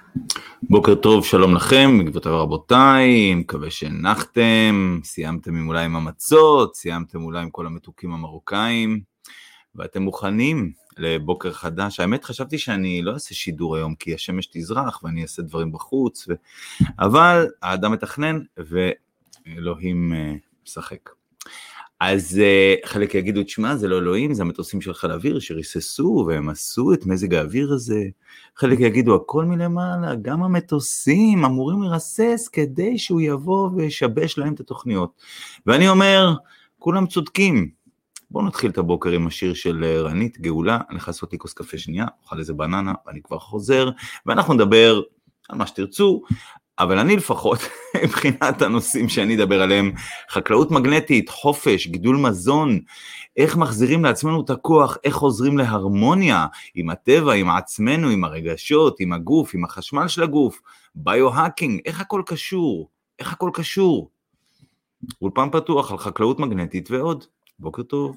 בוקר טוב, שלום לכם, גבירותיי ורבותיי, מקווה שהנחתם, סיימתם אולי עם המצות, סיימתם אולי עם כל המתוקים המרוקאים, ואתם מוכנים לבוקר חדש. האמת חשבתי שאני לא אעשה שידור היום, כי השמש תזרח ואני אעשה דברים בחוץ, אבל האדם מתכנן ואלוהים משחק. אז חלק יגידו, תשמע, זה לא אלוהים, זה המטוסים של חיל האוויר שריססו והם עשו את מזג האוויר הזה. חלק יגידו, הכל מלמעלה, גם המטוסים אמורים לרסס כדי שהוא יבוא וישבש להם את התוכניות. ואני אומר, כולם צודקים. בואו נתחיל את הבוקר עם השיר של רנית גאולה, אני יכול לעשות לי כוס קפה שנייה, אוכל איזה בננה, ואני כבר חוזר, ואנחנו נדבר על מה שתרצו, אבל אני לפחות, מבחינת הנושאים שאני אדבר עליהם, חקלאות מגנטית, חופש, גידול מזון, איך מחזירים לעצמנו את הכוח, איך חוזרים להרמוניה עם הטבע, עם עצמנו, עם הרגשות, עם הגוף, עם החשמל של הגוף, ביו-האקינג, איך הכל קשור, איך הכל קשור. אולפן פתוח על חקלאות מגנטית ועוד. בוקר טוב.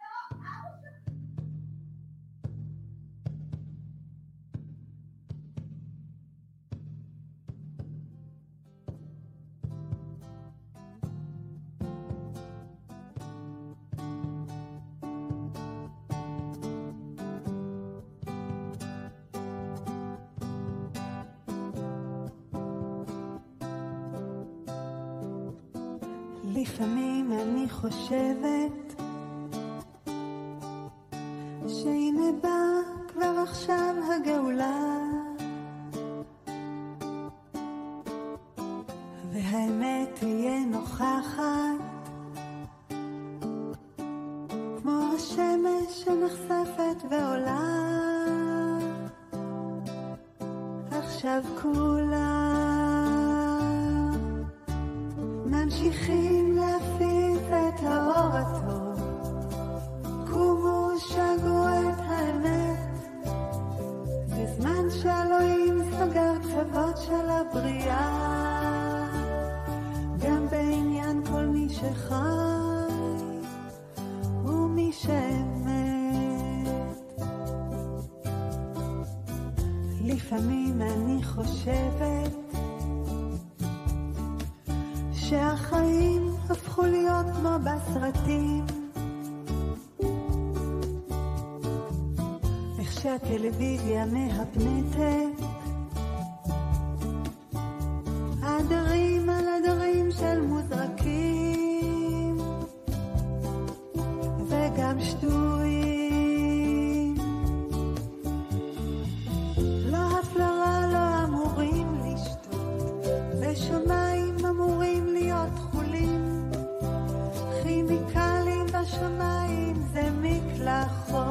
לפעמים אני חושבת שהנה בא כבר עכשיו הגאולה, והאמת תהיה נוכחת כמו השמש שנחשפת ועולה. עכשיו כולם ממשיכים להפיץ את האור הטוב, קומו שגו את האמת, זה זמן שאלוהים סוגר קצוות של הבריאה, גם בעניין כל מי שחי ומי שמת. לפעמים אני חושבת שהחיים הפכו להיות כמו בסרטים, איך שהטלוויזיה מהפנטת עדרים על עדרים של מוזרקים וגם שטויים, לא הפלרה לא אמורים לשתות, ושמיים אמורים להיות חולים, כימיקלים בשמיים זה מקלחות.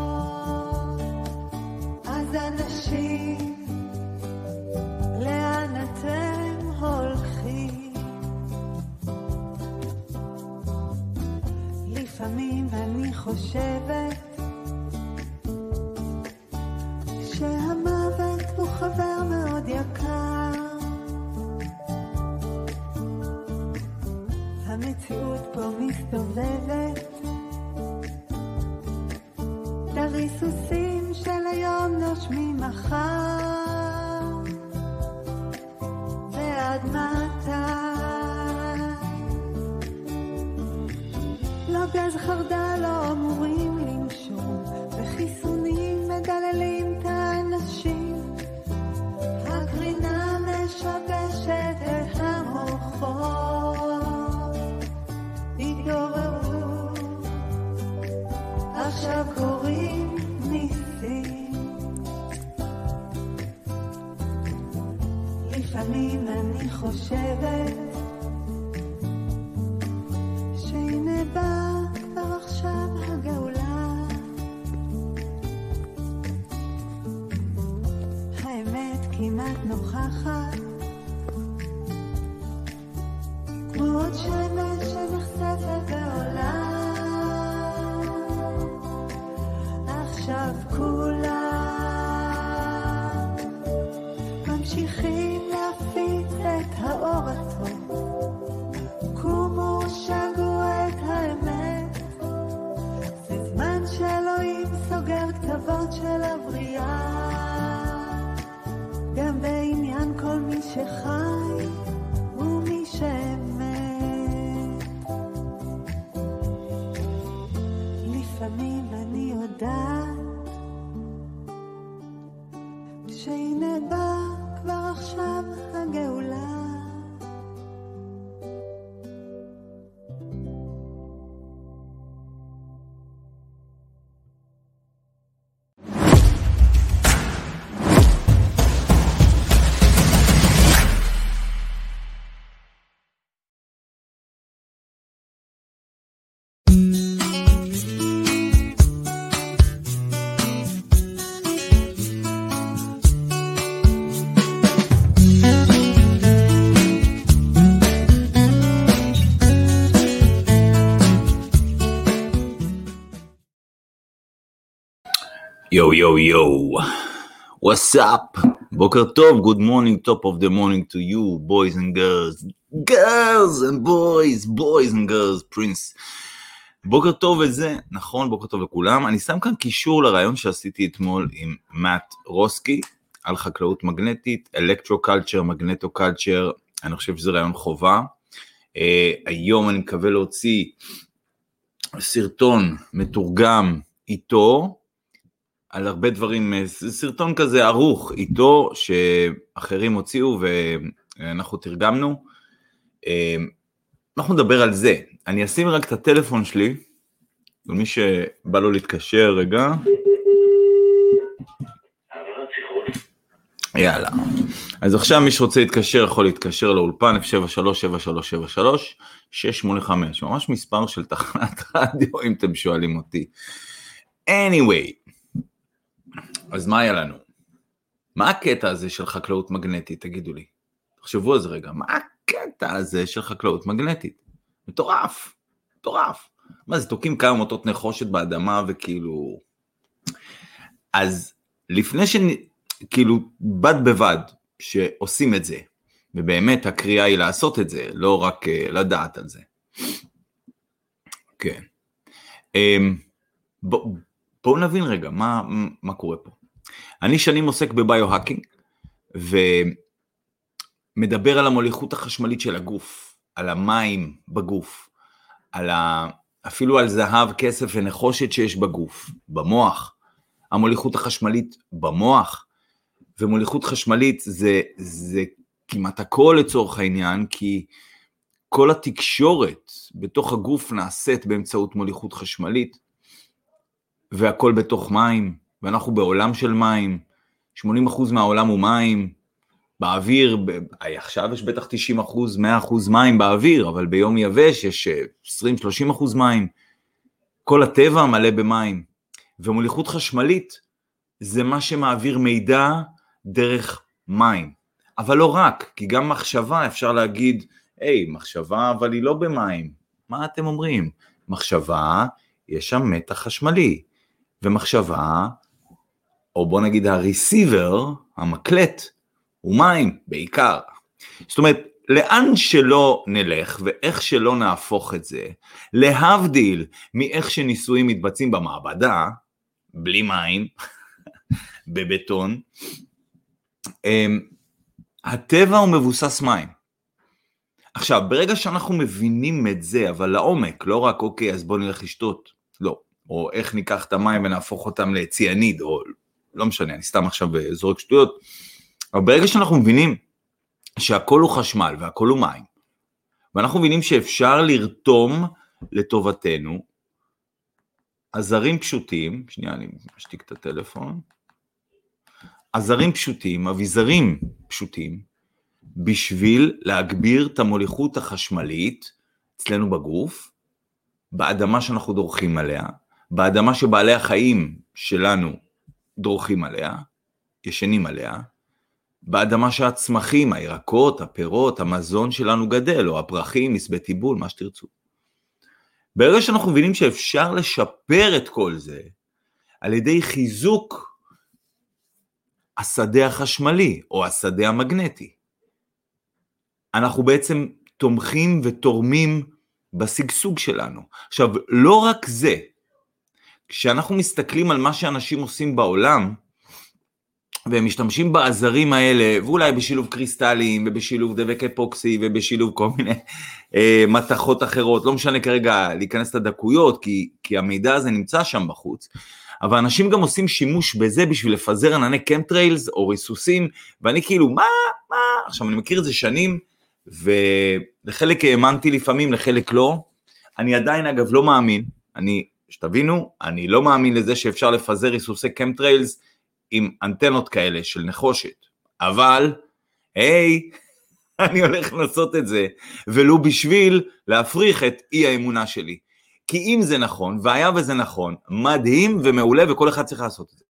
אז אנשים, לאן אתם הולכים? לפעמים אני חושבת שהמוות הוא חבר מאוד יקר, המציאות פה מסתובבת, את הריסוסים של היום נושמים מחר, ועד מתי? לא גז חרדה לא אמורים לנשום, וחיסונים מדללים את האנשים, הקרינה משבשת את המוחות, התעוררו, עכשיו קוראים ניסים. לפעמים אני חושבת שהנה בא כבר עכשיו הגאולה, האמת כמעט נוכחת כמו עוד שמש שנחשפת ועולה. עכשיו כולם ממשיכים להפיץ את האור הטוב, קומו שגו את האמת, זה זמן שאלוהים סוגר כתבות של הבריאה, גם בעניין שהנה בא כבר עכשיו הגאולה. Yo, yo, yo, what's up? בוקר טוב, good morning, top of the morning to you, boys and girls, girls and boys, boys and girls, prince. בוקר טוב וזה, נכון, בוקר טוב לכולם. אני שם כאן קישור לרעיון שעשיתי אתמול עם מאט רוסקי, על חקלאות מגנטית, אלקטרו-קלצ'ר, מגנטו-קלצ'ר, אני חושב שזה רעיון חובה. היום אני מקווה להוציא סרטון מתורגם איתו, על הרבה דברים, סרטון כזה ערוך איתו, שאחרים הוציאו ואנחנו תרגמנו. אנחנו נדבר על זה. אני אשים רק את הטלפון שלי, ומי שבא לו להתקשר רגע. יאללה. אז עכשיו מי שרוצה להתקשר, יכול להתקשר לאולפן, 073-7373-685. ממש מספר של תחנת רדיו, אם אתם שואלים אותי. anyway. אז מה היה לנו? מה הקטע הזה של חקלאות מגנטית? תגידו לי. תחשבו על זה רגע. מה הקטע הזה של חקלאות מגנטית? מטורף. מטורף. מה זה, תוקים כמה מוטות נחושת באדמה וכאילו... אז לפני כאילו בד בבד שעושים את זה, ובאמת הקריאה היא לעשות את זה, לא רק לדעת על זה. כן. בואו נבין רגע, מה קורה פה. אני שנים עוסק בביו-האקינג, ומדבר על המוליכות החשמלית של הגוף, על המים בגוף, אפילו על זהב, כסף ונחושת שיש בגוף, במוח, המוליכות החשמלית במוח, ומוליכות חשמלית זה כמעט הכל לצורך העניין, כי כל התקשורת בתוך הגוף נעשית באמצעות מוליכות חשמלית, והכל בתוך מים, ואנחנו בעולם של מים, 80% מהעולם הוא מים, באוויר, עכשיו יש בטח 90%, 100% מים באוויר, אבל ביום יבש יש 20-30% מים, כל הטבע מלא במים, ומוליכות חשמלית זה מה שמעביר מידע דרך מים, אבל לא רק, כי גם מחשבה אפשר להגיד, מחשבה אבל היא לא במים, מה אתם אומרים? מחשבה, יש שם מתח חשמלי, ומחשבה, או בוא נגיד הרסיבר, המקלט, הוא מים בעיקר. זאת אומרת, לאן שלא נלך ואיך שלא נהפוך את זה, להבדיל מאיך שניסויים מתבצעים במעבדה, בלי מים, בבטון, הטבע הוא מבוסס מים. עכשיו, ברגע שאנחנו מבינים את זה, אבל לעומק, לא רק אוקיי, אז בוא נלך לשתות, לא. או איך ניקח את המים ונהפוך אותם לציאניד, או לא משנה, אני סתם עכשיו זורק שטויות, אבל ברגע שאנחנו מבינים שהכל הוא חשמל והכל הוא מים, ואנחנו מבינים שאפשר לרתום לטובתנו, עזרים פשוטים, שנייה אני משתיק את הטלפון, עזרים פשוטים, אביזרים פשוטים, בשביל להגביר את המוליכות החשמלית אצלנו בגוף, באדמה שאנחנו דורכים עליה, באדמה שבעלי החיים שלנו דורכים עליה, ישנים עליה, באדמה שהצמחים, הירקות, הפירות, המזון שלנו גדל, או הפרחים, מסבי טיבול, מה שתרצו. ברגע שאנחנו מבינים שאפשר לשפר את כל זה, על ידי חיזוק השדה החשמלי, או השדה המגנטי, אנחנו בעצם תומכים ותורמים בסגסוג שלנו. עכשיו, לא רק זה, כשאנחנו מסתכלים על מה שאנשים עושים בעולם, והם משתמשים בעזרים האלה, ואולי בשילוב קריסטלים, ובשילוב דבק אפוקסי, ובשילוב כל מיני מתכות אחרות, לא משנה כרגע להיכנס לדקויות, כי המידע הזה נמצא שם בחוץ, אבל אנשים גם עושים שימוש בזה בשביל לפזר ענני קמטריילס או ריסוסים, ואני כאילו, מה? עכשיו אני מכיר את זה שנים, ולחלק האמנתי לפעמים, לחלק לא, אני עדיין אגב לא מאמין, שתבינו, אני לא מאמין לזה שאפשר לפזר ריסוסי קמטריילס עם אנטנות כאלה של נחושת, אבל, היי, אני הולך לעשות את זה, ולו בשביל להפריך את אי האמונה שלי. כי אם זה נכון, והיה וזה נכון, מדהים ומעולה, וכל אחד צריך לעשות את זה.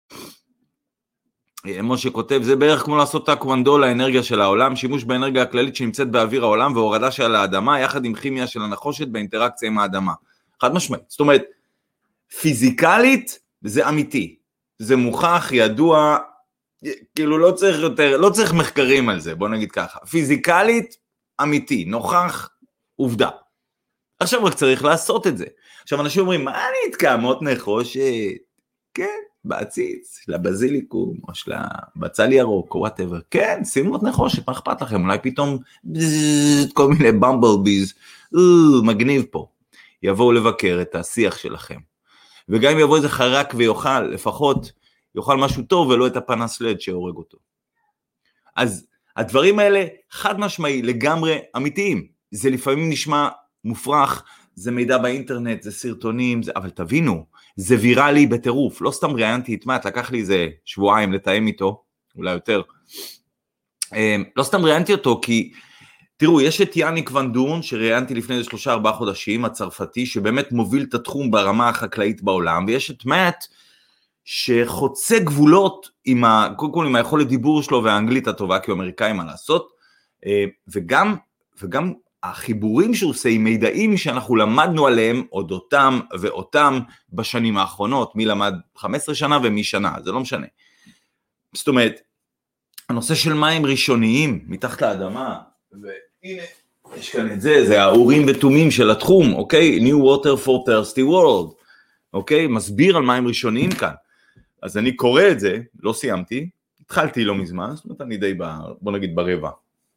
משה כותב, זה בערך כמו לעשות טקוונדו לאנרגיה של העולם, שימוש באנרגיה הכללית שנמצאת באוויר העולם, והורדה של האדמה, יחד עם כימיה של הנחושת באינטראקציה עם האדמה. חד משמעית. זאת אומרת, פיזיקלית זה אמיתי. זה מוכח, ידוע, כאילו לא צריך מחקרים על זה, בוא נגיד ככה. פיזיקלית, אמיתי, נוכח, עובדה. עכשיו רק צריך לעשות את זה. עכשיו אנשים אומרים, מה אני התקעמות נחושת? כן, בעציץ, לבזיליקום, או בצל ירוק, או whatever. כן, שימו את נחושת, מה אכפת לכם? אולי פתאום כל מיני במבלביז, מגניב פה. יבואו לבקר את השיח שלכם. וגם אם יבוא איזה חרק ויוכל, לפחות יאכל משהו טוב, ולא את הפנס לד שהורג אותו. אז הדברים האלה חד משמעי, לגמרי אמיתיים. זה לפעמים נשמע מופרך, זה מידע באינטרנט, זה סרטונים, אבל תבינו, זה ויראלי בטירוף. לא סתם ראיינתי את מאט, לקח לי איזה שבועיים לתאם איתו, אולי יותר. לא סתם ראיינתי אותו, כי תראו, יש את יאניק ון דורן, שראיינתי לפני 3-4 חודשים, הצרפתי, שבאמת מוביל את התחום ברמה החקלאית בעולם, ויש את מאט, שחוצה גבולות קודם כל עם היכולת דיבור שלו והאנגלית הטובה, כי הוא אמריקאי מה לעשות, וגם החיבורים שהוא עושה עם מידעים שאנחנו למדנו עליהם, אודותם ואותם בשנים האחרונות, מי למד 15 שנה ומי שנה, זה לא משנה. זאת אומרת, הנושא של מים ראשוניים מתחת לאדמה, והנה, יש כאן את זה, זה האורים ותומים של התחום, אוקיי? New water for thirsty world, אוקיי? מסביר על מים ראשוניים כאן. אז אני קורא את זה, לא סיימתי, התחלתי לא מזמן, זאת אומרת אני די, בוא נגיד ברבע.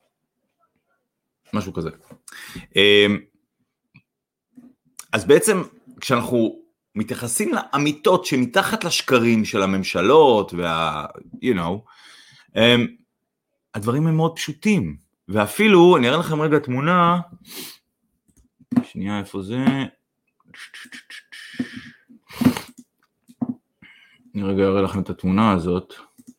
משהו כזה. אז בעצם כשאנחנו מתייחסים לאמיתות שמתחת לשקרים של הממשלות הדברים הם מאוד פשוטים, ואפילו אני אראה לכם רגע תמונה, שנייה איפה זה, אני רגע אראה לכם את התמונה הזאת,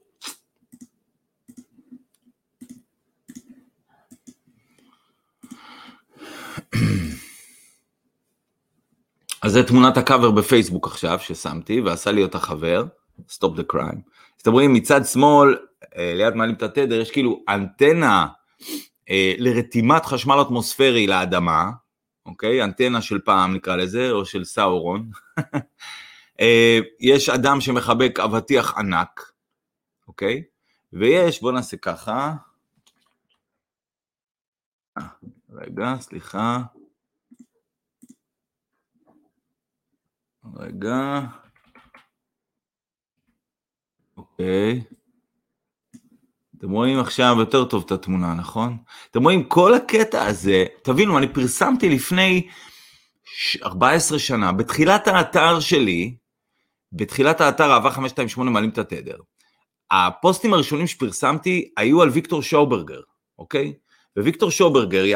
אז זה תמונת הקאבר בפייסבוק עכשיו ששמתי, ועשה לי אותה חבר, Stop the Crime. אז אתם רואים מצד שמאל, ליד מעלים את התדר, יש כאילו אנטנה לרתימת חשמל אטמוספרי לאדמה, אוקיי? אנטנה של פעם נקרא לזה, או של סאורון. יש אדם שמחבק אבטיח ענק, אוקיי? ויש, בוא נעשה ככה. רגע, סליחה. רגע. אוקיי. אתם רואים עכשיו יותר טוב את התמונה, נכון? אתם רואים כל הקטע הזה, תבינו, אני פרסמתי לפני 14 שנה, בתחילת האתר שלי, בתחילת האתר אהבה 528 מעלים את התדר. הפוסטים הראשונים שפרסמתי היו על ויקטור שוברגר, אוקיי? וויקטור שוברגר,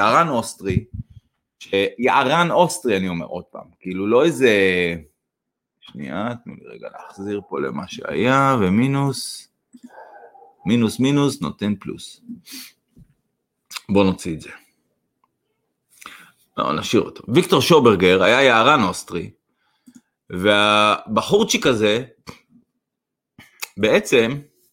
יערן אוסטרי, אני אומר עוד פעם, כאילו לא איזה, שנייה, תנו לי רגע להחזיר פה למה שהיה, ומינוס, מינוס נותן פלוס. בואו נוציא את זה. לא, נשאיר אותו. ויקטור שוברגר היה יערן אוסטרי, והבחורצ'יק הזה, בעצם,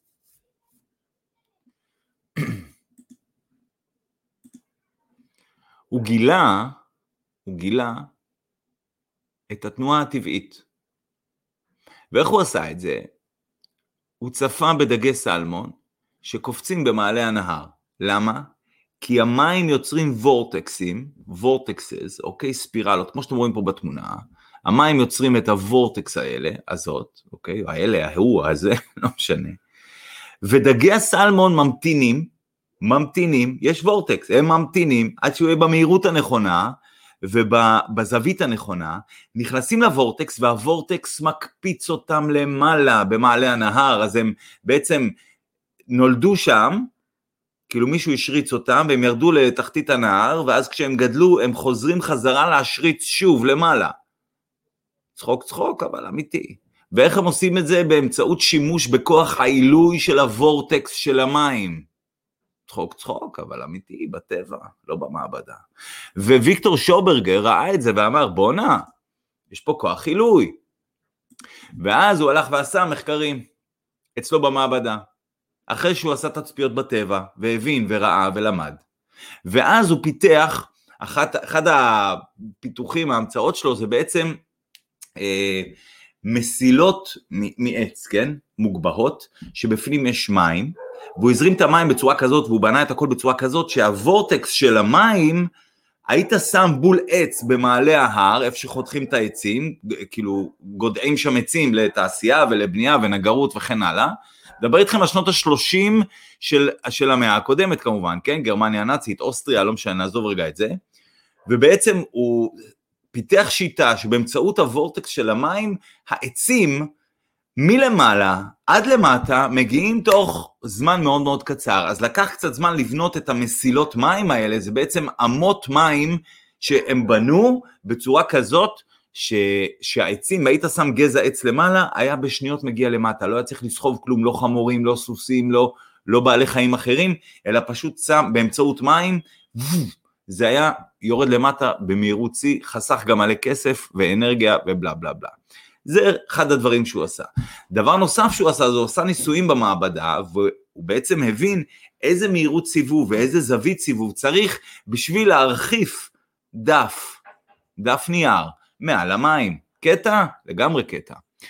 הוא גילה את התנועה הטבעית. ואיך הוא עשה את זה? הוא צפה בדגי סלמון שקופצים במעלה הנהר. למה? כי המים יוצרים וורטקסס, אוקיי, ספירלות, כמו שאתם רואים פה בתמונה, המים יוצרים את הוורטקס אוקיי, הזה, לא משנה. ודגי הסלמון ממתינים, יש וורטקס, הם ממתינים עד שהוא יהיה במהירות הנכונה, ובזווית הנכונה, נכנסים לוורטקס, והוורטקס מקפיץ אותם למעלה, במעלה הנהר, אז הם בעצם נולדו שם, כאילו מישהו השריץ אותם, והם ירדו לתחתית הנהר, ואז כשהם גדלו, הם חוזרים חזרה להשריץ שוב למעלה. צחוק, אבל אמיתי. ואיך הם עושים את זה? באמצעות שימוש בכוח העילוי של הוורטקס של המים. צחוק, אבל אמיתי, בטבע, לא במעבדה. וויקטור שוברגר ראה את זה ואמר, בונה, יש פה כוח עילוי. ואז הוא הלך ועשה מחקרים אצלו במעבדה. אחרי שהוא עשה תצפיות בטבע, והבין וראה ולמד. ואז הוא פיתח, אחד הפיתוחים, ההמצאות שלו, זה בעצם מסילות מעץ, כן? מוגבהות, שבפנים יש מים, והוא הזרים את המים בצורה כזאת, והוא בנה את הכל בצורה כזאת, שהוורטקס של המים, היית שם בול עץ במעלה ההר, איפה שחותכים את העצים, כאילו גודעים שם עצים לתעשייה ולבנייה ונגרות וכן הלאה, דבר איתכם על שנות ה-30 של המאה הקודמת כמובן, כן? גרמניה הנאצית, אוסטריה, לא משנה, נעזוב רגע את זה, ובעצם הוא פיתח שיטה שבאמצעות הוורטקס של המים, העצים מלמעלה עד למטה מגיעים תוך זמן מאוד מאוד קצר, אז לקח קצת זמן לבנות את המסילות מים האלה, זה בעצם אמות מים שהם בנו בצורה כזאת, שהעצים, היית שם גזע עץ למעלה, היה בשניות מגיע למטה, לא היה צריך לסחוב כלום, לא חמורים, לא סוסים, לא בעלי חיים אחרים, אלא פשוט שם באמצעות מים, זה היה יורד למטה במהירות צי, חסך גם מלא כסף ואנרגיה ובלה בלה בלה. זה אחד הדברים שהוא עשה. דבר נוסף שהוא עשה, זה הוא עשה ניסויים במעבדה, והוא בעצם הבין איזה מהירות סיבוב ואיזה זווית סיבוב צריך בשביל להרחיף דף נייר מעל המים. קטע? לגמרי קטע.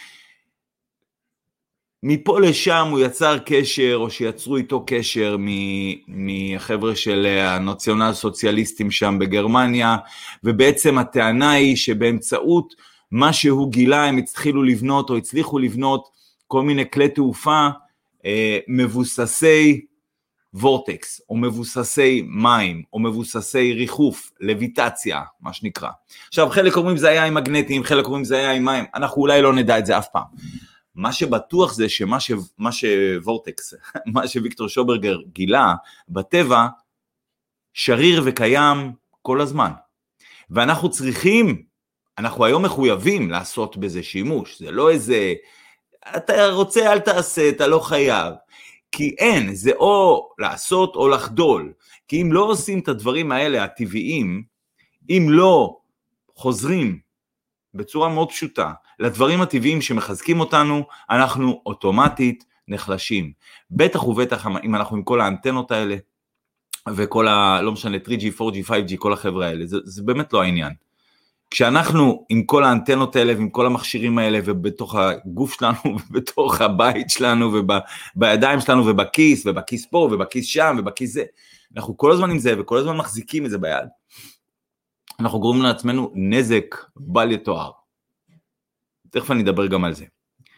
מפה לשם הוא יצר קשר, או שיצרו איתו קשר מהחבר'ה של הנציונל סוציאליסטים שם בגרמניה, ובעצם הטענה היא שבאמצעות מה שהוא גילה, הם הצליחו לבנות כל מיני כלי תעופה מבוססי וורטקס, או מבוססי מים, או מבוססי ריחוף, לויטציה, מה שנקרא. עכשיו, חלק אומרים זה היה עם מגנטים, חלק אומרים זה היה עם מים, אנחנו אולי לא נדע את זה אף פעם. מה שבטוח זה שמה שוורטקס, מה שוויקטור שוברגר גילה בטבע, שריר וקיים כל הזמן. ואנחנו אנחנו היום מחויבים לעשות בזה שימוש, זה לא איזה, אתה רוצה אל תעשה, אתה לא חייב, כי אין, זה או לעשות או לחדול, כי אם לא עושים את הדברים האלה הטבעיים, אם לא חוזרים בצורה מאוד פשוטה, לדברים הטבעיים שמחזקים אותנו, אנחנו אוטומטית נחלשים, בטח ובטח אם אנחנו עם כל האנטנות האלה, וכל לא משנה 3G, 4G, 5G, כל החבר'ה האלה, זה באמת לא העניין. כשאנחנו עם כל האנטנות האלה ועם כל המכשירים האלה ובתוך הגוף שלנו ובתוך הבית שלנו ובידיים שלנו ובכיס פה ובכיס שם ובכיס זה, אנחנו כל הזמן עם זה וכל הזמן מחזיקים את זה ביד, אנחנו גורמים לעצמנו נזק בל יתואר. תכף אני אדבר גם על זה.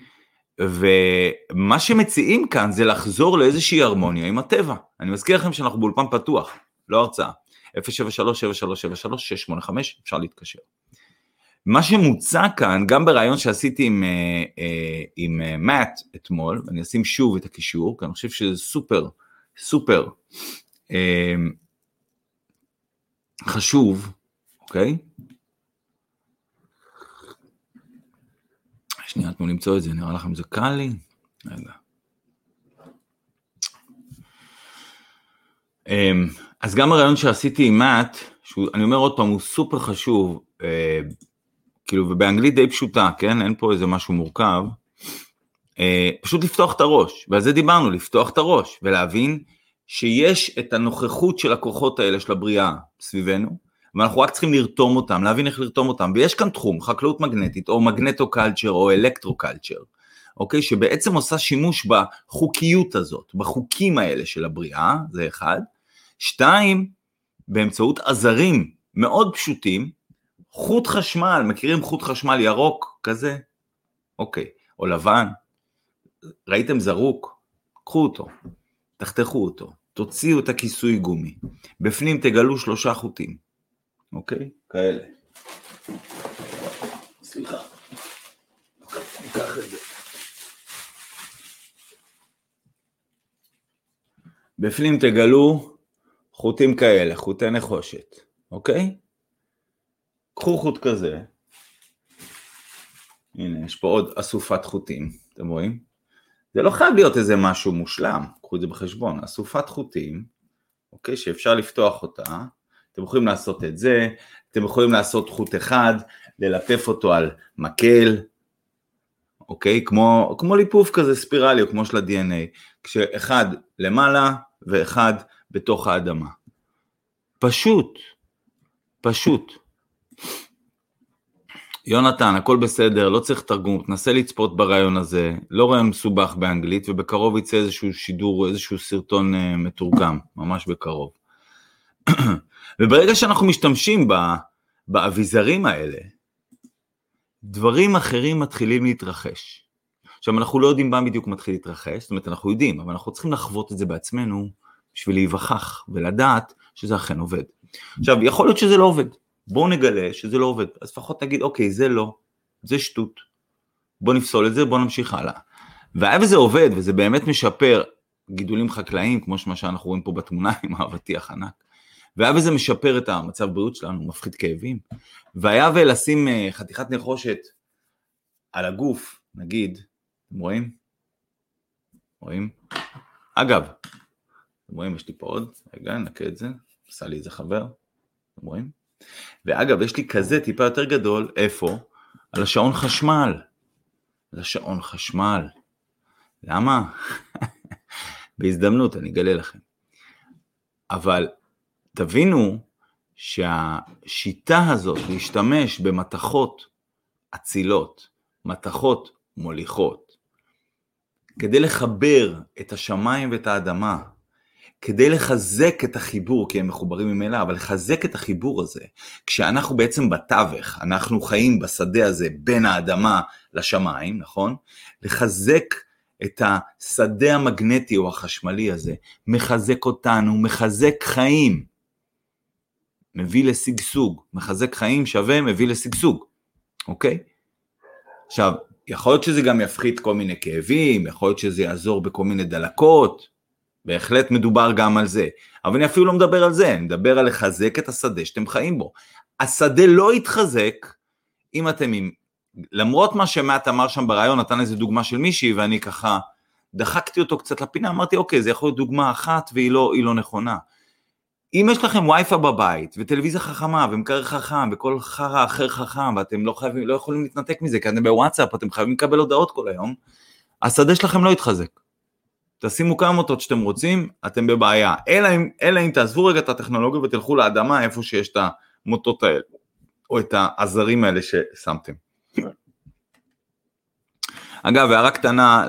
ומה שמציעים כאן זה לחזור לאיזושהי הרמוניה עם הטבע. אני מזכיר לכם שאנחנו באולפן פתוח, לא הרצאה. 073-7373-685, אפשר להתקשר. מה שמוצע כאן, גם ברעיון שעשיתי עם מאט אתמול, ואני אשים שוב את הקישור, כי אני חושב שזה סופר חשוב, אוקיי? שנייה, תנו למצוא את זה, נראה לכם זה קל לי? רגע. אז גם הרעיון שעשיתי עם מאט, אני אומר עוד פעם, הוא סופר חשוב, כאילו, ובאנגלית די פשוטה, כן? אין פה איזה משהו מורכב, פשוט לפתוח את הראש, ועל זה דיברנו, לפתוח את הראש, ולהבין שיש את הנוכחות של הכוחות האלה של הבריאה סביבנו, ואנחנו רק צריכים לרתום אותם, להבין איך לרתום אותם, ויש כאן תחום, חקלאות מגנטית, או מגנטו-קלצ'ר, או אלקטרו-קלצ'ר, אוקיי? שבעצם עושה שימוש בחוקיות הזאת, בחוקים האלה של הבריאה, זה אחד. 2, באמצעות עזרים מאוד פשוטים, חוט חשמל, מכירים חוט חשמל ירוק כזה? אוקיי, או לבן, ראיתם זרוק? קחו אותו, תחתכו אותו, תוציאו את הכיסוי גומי, בפנים תגלו 3 חוטים, אוקיי? כאלה. סליחה. ניקח את זה. בפנים תגלו חוטים כאלה, חוטי נחושת, אוקיי? קחו חוט כזה. הנה, יש פה עוד אסופת חוטים, אתם רואים? זה לא חייב להיות איזה משהו מושלם, קחו את זה בחשבון, אסופת חוטים, אוקיי, שאפשר לפתוח אותה, אתם יכולים לעשות את זה, אתם יכולים לעשות חוט אחד, ללטף אותו על מקל, אוקיי, כמו ליפוף כזה ספירלי, או כמו של ה-DNA, כשאחד למעלה ואחד בתוך האדמה. פשוט. יונתן, הכל בסדר, לא צריך תרגום, תנסה לצפות ברעיון הזה, לא רעיון מסובך באנגלית, ובקרוב יצא איזשהו שידור, איזשהו סרטון מתורגם, ממש בקרוב. וברגע שאנחנו משתמשים באביזרים האלה, דברים אחרים מתחילים להתרחש. עכשיו, אנחנו לא יודעים מה בדיוק מתחיל להתרחש, זאת אומרת, אנחנו יודעים, אבל אנחנו צריכים לחוות את זה בעצמנו, בשביל להיווכח ולדעת שזה אכן עובד. עכשיו, יכול להיות שזה לא עובד. בואו נגלה שזה לא עובד, אז לפחות תגיד, אוקיי, זה לא, זה שטות, בואו נפסול את זה, בואו נמשיך הלאה. והיה וזה עובד, וזה באמת משפר גידולים חקלאיים, כמו מה שאנחנו רואים פה בתמונה עם האבטיח ענק, והיה וזה משפר את המצב בריאות שלנו, מפחית כאבים, והיה ולשים חתיכת נחושת על הגוף, נגיד, אתם רואים? רואים? אגב, אתם רואים, יש לי פה עוד, רגע, נקה את זה, עשה לי איזה חבר, אתם רואים? ואגב, יש לי כזה טיפה יותר גדול, איפה? על השעון חשמל. על השעון חשמל. למה? בהזדמנות, אני אגלה לכם. אבל תבינו שהשיטה הזאת להשתמש במתכות אצילות, מתכות מוליכות, כדי לחבר את השמיים ואת האדמה, כדי לחזק את החיבור, כי הם מחוברים ממילא, אבל לחזק את החיבור הזה, כשאנחנו בעצם בתווך, אנחנו חיים בשדה הזה בין האדמה לשמיים, נכון? לחזק את השדה המגנטי או החשמלי הזה, מחזק אותנו, מחזק חיים, מביא לשגשוג, מחזק חיים שווה, מביא לשגשוג, אוקיי? עכשיו, יכול להיות שזה גם יפחית כל מיני כאבים, יכול להיות שזה יעזור בכל מיני דלקות, בהחלט מדובר גם על זה, אבל אני אפילו לא מדבר על זה, אני מדבר על לחזק את השדה שאתם חיים בו. השדה לא יתחזק אם אתם, למרות מה שמעט אמר שם ברעיון, נתן איזה דוגמה של מישהי, ואני ככה דחקתי אותו קצת לפינה, אמרתי אוקיי, זה יכול להיות דוגמה אחת, והיא לא נכונה. אם יש לכם וי-פיי בבית, וטלוויזיה חכמה, ומקרר חכם, וכל חרא אחר חכם, ואתם לא יכולים להתנתק מזה, כי אתם בוואטסאפ, אתם חייבים לקבל הודעות כל היום, השדה שלכם לא יתחזק. תשימו כמה מוטות שאתם רוצים, אתם בבעיה. אלא אם תעזבו רגע את הטכנולוגיה ותלכו לאדמה איפה שיש את המוטות האלה, או את העזרים האלה ששמתם. אגב, הערה קטנה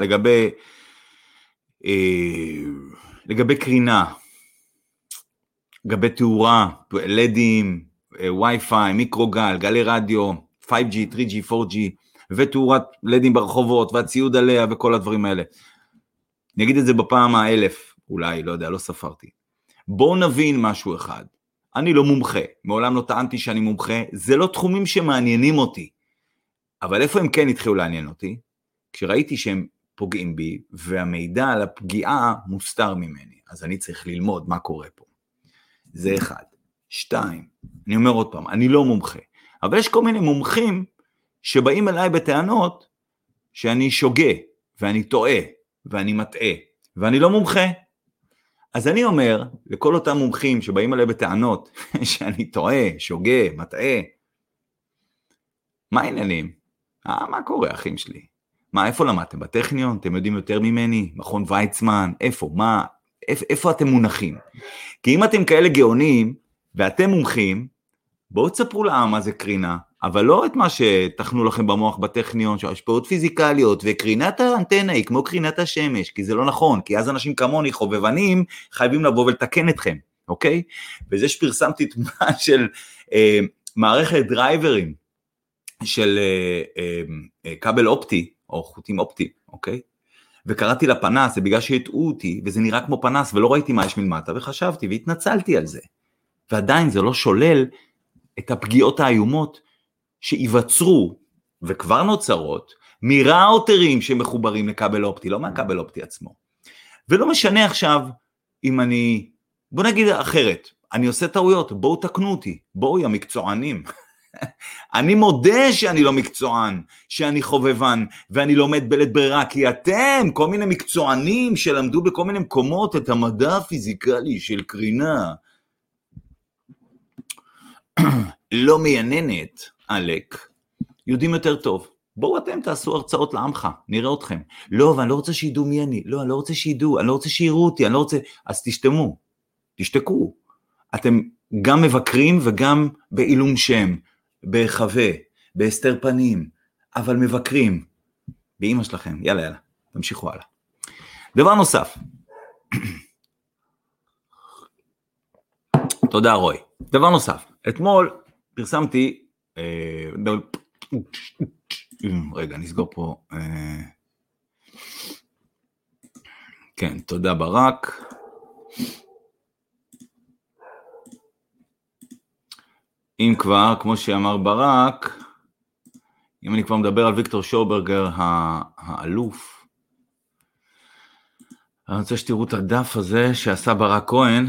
לגבי קרינה, לגבי תאורה, לדים, וי-פיי, מיקרוגל, גלי רדיו, 5G, 3G, 4G, ותאורת לדים ברחובות, והציוד עליה וכל הדברים האלה. אני אגיד את זה בפעם ה-1000, אולי, לא יודע, לא ספרתי. בואו נבין משהו אחד. אני לא מומחה, מעולם לא טענתי שאני מומחה, זה לא תחומים שמעניינים אותי. אבל איפה הם כן התחילו לעניין אותי? כשראיתי שהם פוגעים בי, והמידע על הפגיעה מוסתר ממני. אז אני צריך ללמוד מה קורה פה. זה אחד. 2, אני אומר עוד פעם, אני לא מומחה. אבל יש כל מיני מומחים שבאים אליי בטענות שאני שוגה, ואני טועה, ואני מטעה, ואני לא מומחה. אז אני אומר, לכל אותם מומחים שבאים אליי בטענות, שאני טועה, שוגה, מטעה, מה העניינים? מה קורה, אחים שלי? איפה למדתם? בטכניון? אתם יודעים יותר ממני? מכון ויצמן? איפה אתם מונחים? כי אם אתם כאלה גאונים, ואתם מומחים, בואו תספרו לעם מה זה קרינה, אבל לא את מה שתכנו לכם במוח בטכניון, שהשפעות פיזיקליות, וקרינת האנטנה היא כמו קרינת השמש, כי זה לא נכון, כי אז אנשים כמוני חובבנים, חייבים לבוא ולתקן אתכם, אוקיי? וזה שפרסמתי תמונה של מערכת דרייברים, של כבל אופטי, או חוטים אופטי, אוקיי? וקראתי לפנס, זה בגלל שהטעו אותי, וזה נראה כמו פנס, ולא ראיתי מה יש מלמטה, וחשבתי, והתנצלתי על זה. ועדיין זה לא שולל את הפגיעות האיומות שיווצרו וכבר נוצרות מראוטרים שמחוברים לכבל אופטי, לא מהכבל אופטי עצמו. ולא משנה עכשיו אם אני, בוא נגיד אחרת, אני עושה טעויות, בואו תקנו אותי, בואו המקצוענים. אני מודה שאני לא מקצוען, שאני חובבן, ואני לומד בלית ברירה, כי אתם, כל מיני מקצוענים שלמדו בכל מיני מקומות את המדע הפיזיקלי של קרינה, לא מייננת, אלק, יודעים יותר טוב. בואו אתם תעשו הרצאות לעמך, נראה אתכם. לא, אבל אני לא רוצה שידעו מי אני, לא, אני לא רוצה שידעו, אני לא רוצה שיראו אותי, אני לא רוצה, אז תשתקו. אתם גם מבקרים וגם בעילום שם, בחווה, בהסתר פנים, אבל מבקרים, באמא שלכם, יאללה, תמשיכו הלאה. דבר נוסף, תודה רוי, דבר נוסף, אתמול פרסמתי, רגע נסגור פה, כן, תודה ברק, אם כבר, כמו שאמר ברק, אם אני כבר מדבר על ויקטור שורברגר האלוף, אני רוצה שתראו את הדף הזה שעשה ברק כהן,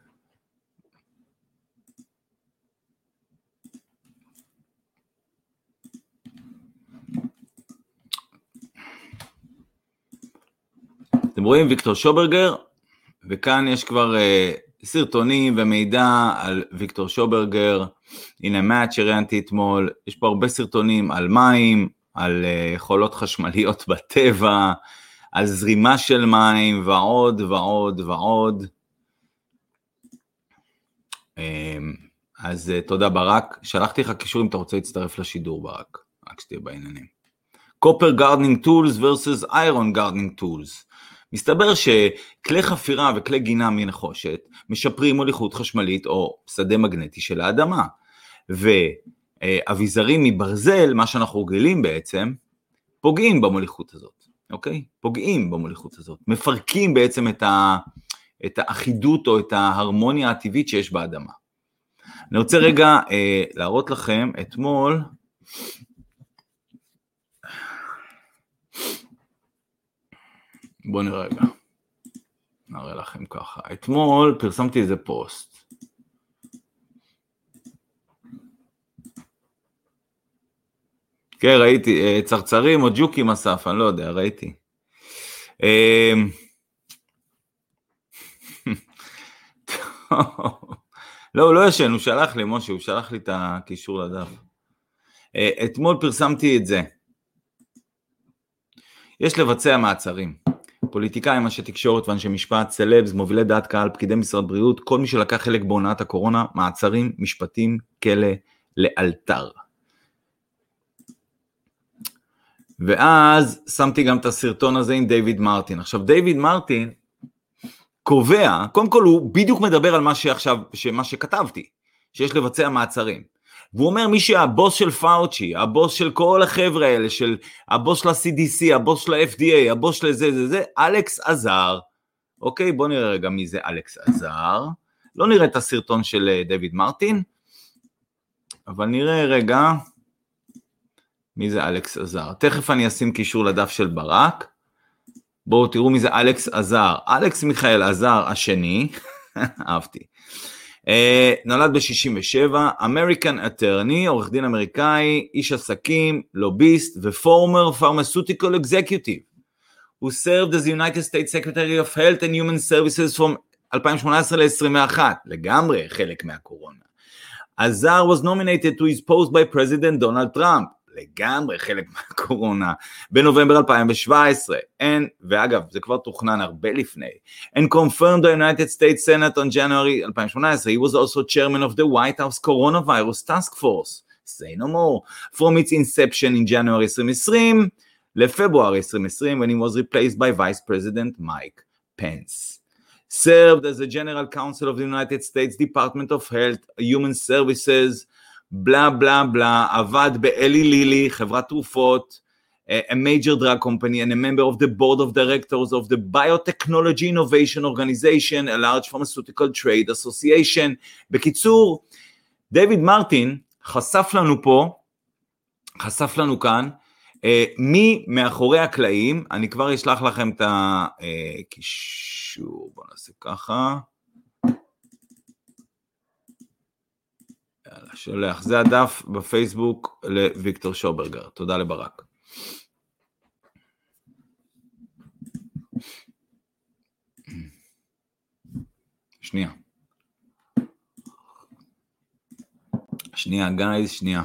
אתם רואים ויקטור שורברגר, וכאן יש כבר סרטונים ומידע על ויקטור שורברגר, הנה מאט שראיינתי אתמול, יש פה הרבה סרטונים על מים, על יכולות חשמליות בטבע, על זרימה של מים ועוד ועוד ועוד. אז תודה ברק, שלחתי לך קישור אם אתה רוצה להצטרף לשידור ברק, רק שתהיה בעניינים. Copper Gardening Tools versus Iron Gardening Tools. מסתבר שכלי חפירה וכלי גינה מנחושת משפרים מוליכות חשמלית או שדה מגנטי של האדמה, ואביזרים מברזל, מה שאנחנו רגילים בעצם, פוגעים במוליכות הזאת, אוקיי? פוגעים במוליכות הזאת, מפרקים בעצם את האחידות או את ההרמוניה הטבעית שיש באדמה. אני רוצה רגע להראות לכם, אתמול, בואו נראה רגע, נראה לכם ככה, אתמול פרסמתי איזה פוסט, כן, ראיתי, צרצרים או ג'וקים אסף, אני לא יודע, ראיתי. לא, הוא לא ישן, הוא שלח לי, משה, הוא שלח לי את הקישור לדף. אתמול פרסמתי את זה. יש לבצע מעצרים. פוליטיקאים, אנשי תקשורת ואנשי משפט, סלבס, מובילי דעת קהל, פקידי משרד בריאות, כל מי שלקח חלק בעונת הקורונה, מעצרים, משפטים, כלא, לאלתר. ואז שמתי גם את הסרטון הזה עם דיוויד מרטין. עכשיו, דיוויד מרטין קובע, קודם כל הוא בדיוק מדבר על מה שכתבתי, שיש לבצע מעצרים. והוא אומר, מי שהבוס של פאוצ'י, הבוס של כל החבר'ה האלה, הבוס של ה-CDC, הבוס של ה-FDA, הבוס של זה, אלכס עזר. אוקיי, בוא נראה רגע מי זה אלכס עזר. לא נראה את הסרטון של דיוויד מרטין, אבל נראה רגע מי זה אלכס עזר. תכף אני אשים קישור לדף של ברק. בואו תראו מי זה אלכס עזר. אלכס מיכאל עזר השני, אהבתי. נולד ב-67, American Attorney, עורך דין אמריקאי, איש עסקים, לוביסט ופורמר pharmaceutical executive. הוא served as the United States Secretary of Health and Human Services from 2018 ל-21, לגמרי חלק מהקורונה. עזר was nominated to his post by President Donald Trump, לגמרי חלק מהקורונה, בנובמבר 2017, ואגב, זה כבר תוכנן הרבה לפני, and confirmed the United States Senate on January 2018, he was also chairman of the White House Coronavirus Task Force, say no more, from its inception in January 2020, לפברואר 2020, when he was replaced by Vice President Mike Pence. Served as the General Counsel of the United States Department of Health, Human Services, בלה בלה בלה, עבד באלי לילי, חברת תרופות, a major drug company and a member of the board of directors of the Biotechnology Innovation Organization, a large pharmaceutical trade association. בקיצור, דיוויד מרטין חשף לנו כאן, מי מאחורי הקלעים, אני כבר אשלח לכם את הקישור, בוא נעשה ככה, יאללה, שולח, זה הדף בפייסבוק לוויקטור שוברגר, תודה לברק. שנייה גייז, שנייה.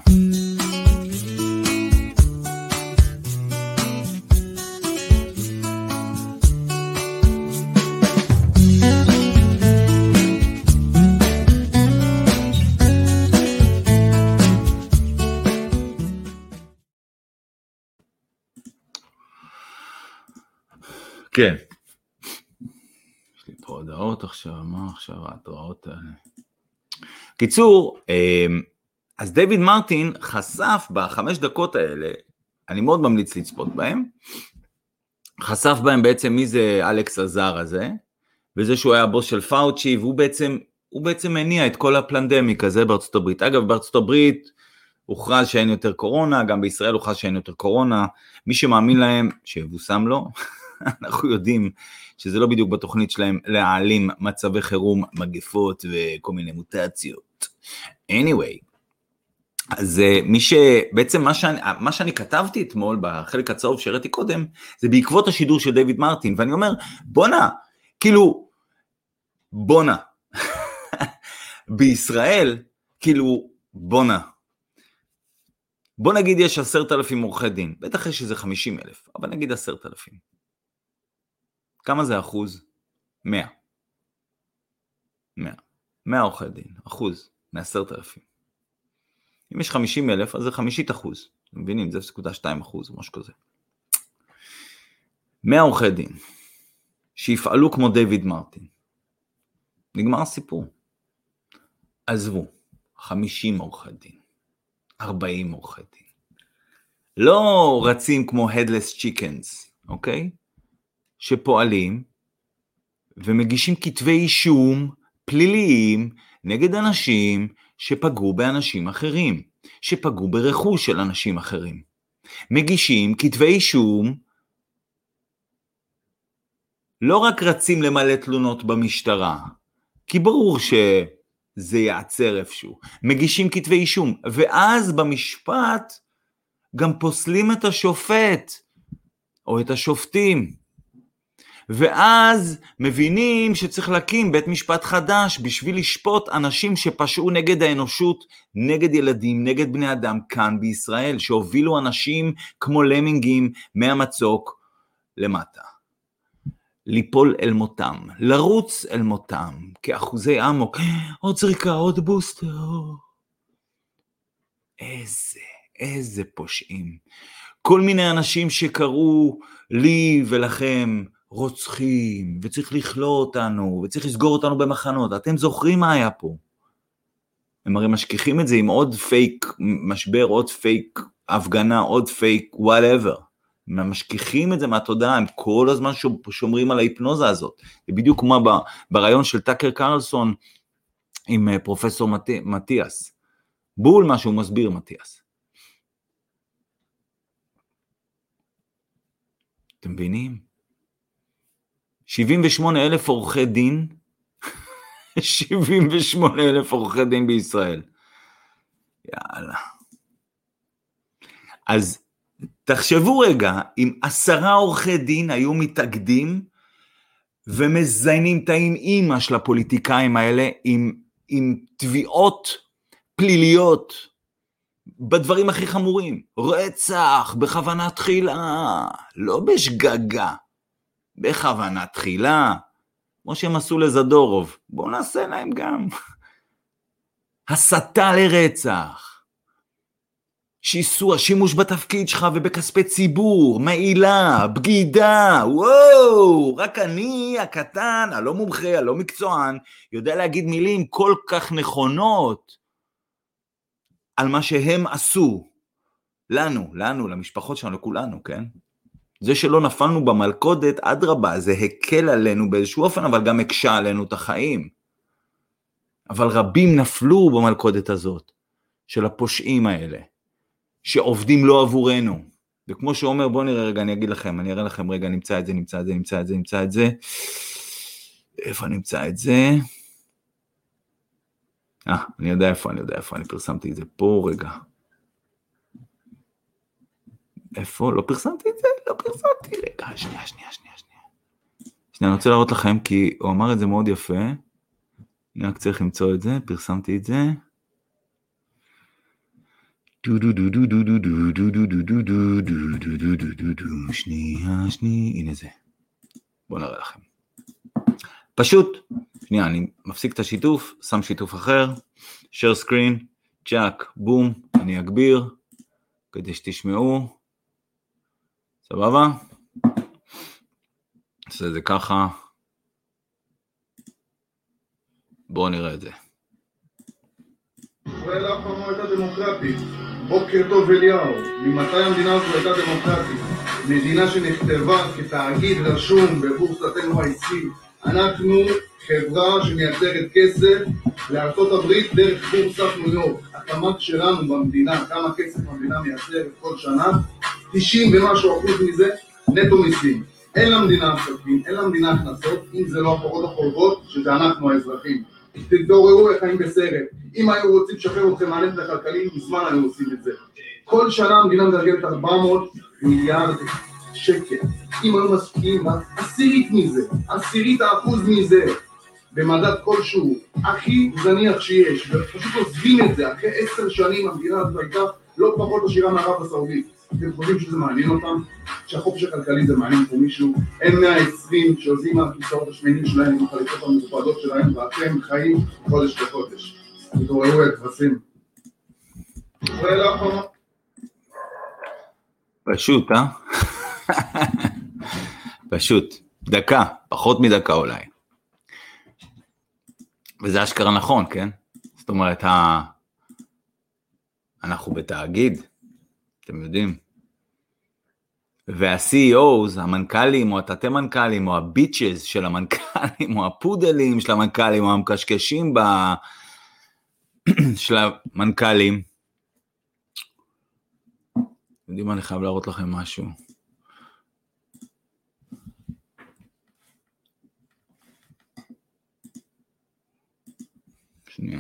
כן. יש לי פה הודעות עכשיו, מה עכשיו ההתראות האלה? קיצור, אז דיוויד מרטין חשף ב5 דקות האלה, אני מאוד ממליץ לצפות בהם, חשף בהם בעצם מי זה אלכס עזר הזה, וזה שהוא היה הבוס של פאוצ'י, והוא בעצם מניע את כל הפלנדמיק הזה בארצות הברית. אגב, בארצות הברית הוכרז שאין יותר קורונה, גם בישראל הוכרז שאין יותר קורונה, מי שמאמין להם שיבוסם לו, אנחנו יודעים שזה לא בדיוק בתוכנית שלהם להעלים מצבי חירום, מגפות וכל מיני מוטציות. anyway, אז בעצם מה שאני כתבתי אתמול בחלק הצהוב שהראיתי קודם, זה בעקבות השידור של דיוויד מרטין, ואני אומר, בונה, בישראל, בוא נגיד יש 10,000 עורכי דין, בטח יש איזה 50,000, אבל נגיד 10,000. כמה זה אחוז? 100. 100 עורכי דין, אחוז מ10,000. אם יש 50,000, אז זה 50%. מבינים, זה 0.2%, משהו כזה. 100 עורכי דין, שיפעלו כמו דיוויד מרטין. נגמר הסיפור. עזבו, 50 עורכי דין, 40 עורכי דין. לא רצים כמו headless chickens, אוקיי? שפועלים ומגישים כתבי אישום פליליים נגד אנשים שפגעו באנשים אחרים, שפגעו ברכוש של אנשים אחרים. מגישים כתבי אישום, לא רק רצים למלא תלונות במשטרה, כי ברור שזה יעצר איפשהו. מגישים כתבי אישום, ואז במשפט גם פוסלים את השופט, או את השופטים. ואז מבינים שצריך להקים בית משפט חדש בשביל לשפוט אנשים שפשעו נגד האנושות, נגד ילדים, נגד בני אדם כאן בישראל, שהובילו אנשים כמו למינגים מהמצוק למטה. ליפול אל מותם, לרוץ אל מותם, כאחוזי אמוק, עוד זריקה, עוד בוסטר. איזה פושעים. כל מיני אנשים שקראו לי ולכם, רוצחים, וצריך לכלוא אותנו, וצריך לסגור אותנו במחנות. אתם זוכרים מה היה פה? הם הרי משכיחים את זה עם עוד פייק משבר, עוד פייק הפגנה, עוד פייק whatever. הם משכיחים את זה מהתודעה, הם כל הזמן שומרים על ההיפנוזה הזאת. זה בדיוק כמו ברעיון של טאקר קרלסון עם פרופסור מתיאס. בול מה שהוא מסביר מתיאס. אתם מבינים? 78,000 עורכי דין, 78,000 עורכי דין בישראל. יאללה. אז תחשבו רגע, אם 10 עורכי דין היו מתאגדים, ומזיינים את האמא של הפוליטיקאים האלה, עם תביעות פליליות, בדברים הכי חמורים, רצח, בכוונה תחילה, לא בשגגה. בכוונה תחילה, כמו שהם עשו לזדורוב, בואו נעשה להם גם. הסתה לרצח, שיסוע, שימוש בתפקיד שלך ובכספי ציבור, מעילה, בגידה, וואו, רק אני הקטן, הלא מומחה, הלא מקצוען, יודע להגיד מילים כל כך נכונות, על מה שהם עשו, לנו, למשפחות שלנו, לכולנו, כן? זה שלא נפלנו במלכודת, אדרבה, זה הקל עלינו באיזשהו אופן, אבל גם הקשה עלינו את החיים. אבל רבים נפלו במלכודת הזאת, של הפושעים האלה, שעובדים לא עבורנו. וכמו שאומר, בואו נראה רגע, אני אגיד לכם, אני אראה לכם רגע, נמצא את זה. איפה נמצא את זה? אני יודע איפה, אני פרסמתי את זה פה רגע. איפה? לא פרסמתי את זה? רגע, שנייה. אני רוצה להראות לכם, כי הוא אמר את זה מאוד יפה. אני רק צריך למצוא את זה, פרסמתי את זה. שנייה, הנה זה. בואו נראה לכם. פשוט, שנייה, אני מפסיק את השיתוף, שם שיתוף אחר, share screen, צ'אק, בום, אני אגביר, כדי שתשמעו, סבבה? עושה את זה ככה, בואו נראה את זה. ישראל אף פעם לא הייתה דמוקרטית. בוקר טוב אליהו, ממתי המדינה הזו הייתה דמוקרטית? מדינה שנכתבה כתאגיד רשום בבורסת NYC. אנחנו חברה שמייצרת כסף לארצות הברית דרך בורסת ניו יורק. התמ"ג שלנו במדינה, כמה כסף המדינה מייצרת כל שנה, 90 ומשהו אחוז מזה נטו מיסים. אין למדינה עסקים, אין למדינה הכנסות, אם זה לא הפרות החורגות, שזה אנחנו האזרחים. תתעוררו לחיים בסרט. אם היו רוצים לשחרר אתכם מהנטל הכלכלי, מזמן היו עושים את זה. כל שנה המדינה מגלגלת 400 מיליארד שקל. אם היו מספיקים, עשירית האחוז מזה, במדד כלשהו, הכי זניח שיש, ופשוט עוזבים את זה. אחרי 10 שנים המדינה הזאת הייתה לא פחות עשירה מערב הסעודית. אתם חושבים שזה מעניין אותם? שהחופש הכלכלי זה מעניין פה מישהו? הם 120 שעוזים מהכיסאות השמנים שלהם עם החליפות המכובדות שלהם, ואתם חיים חודש לחודש. תתעוררו את כבשים. פשוט, פשוט. דקה, פחות מדקה אולי. וזה אשכרה נכון, כן? זאת אומרת, אנחנו בתאגיד, אתם יודעים. וה-CEOs, המנכ"לים, או התתי מנכ"לים, או הביצ'ז של המנכ"לים, או הפודלים של המנכ"לים, או המקשקשים של המנכ"לים. יודעים מה, אני חייב להראות לכם משהו. שנייה.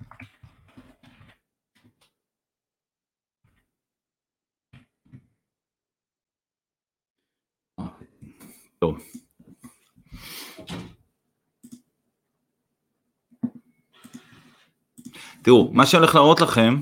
טוב. תראו, מה שאני הולך להראות לכם,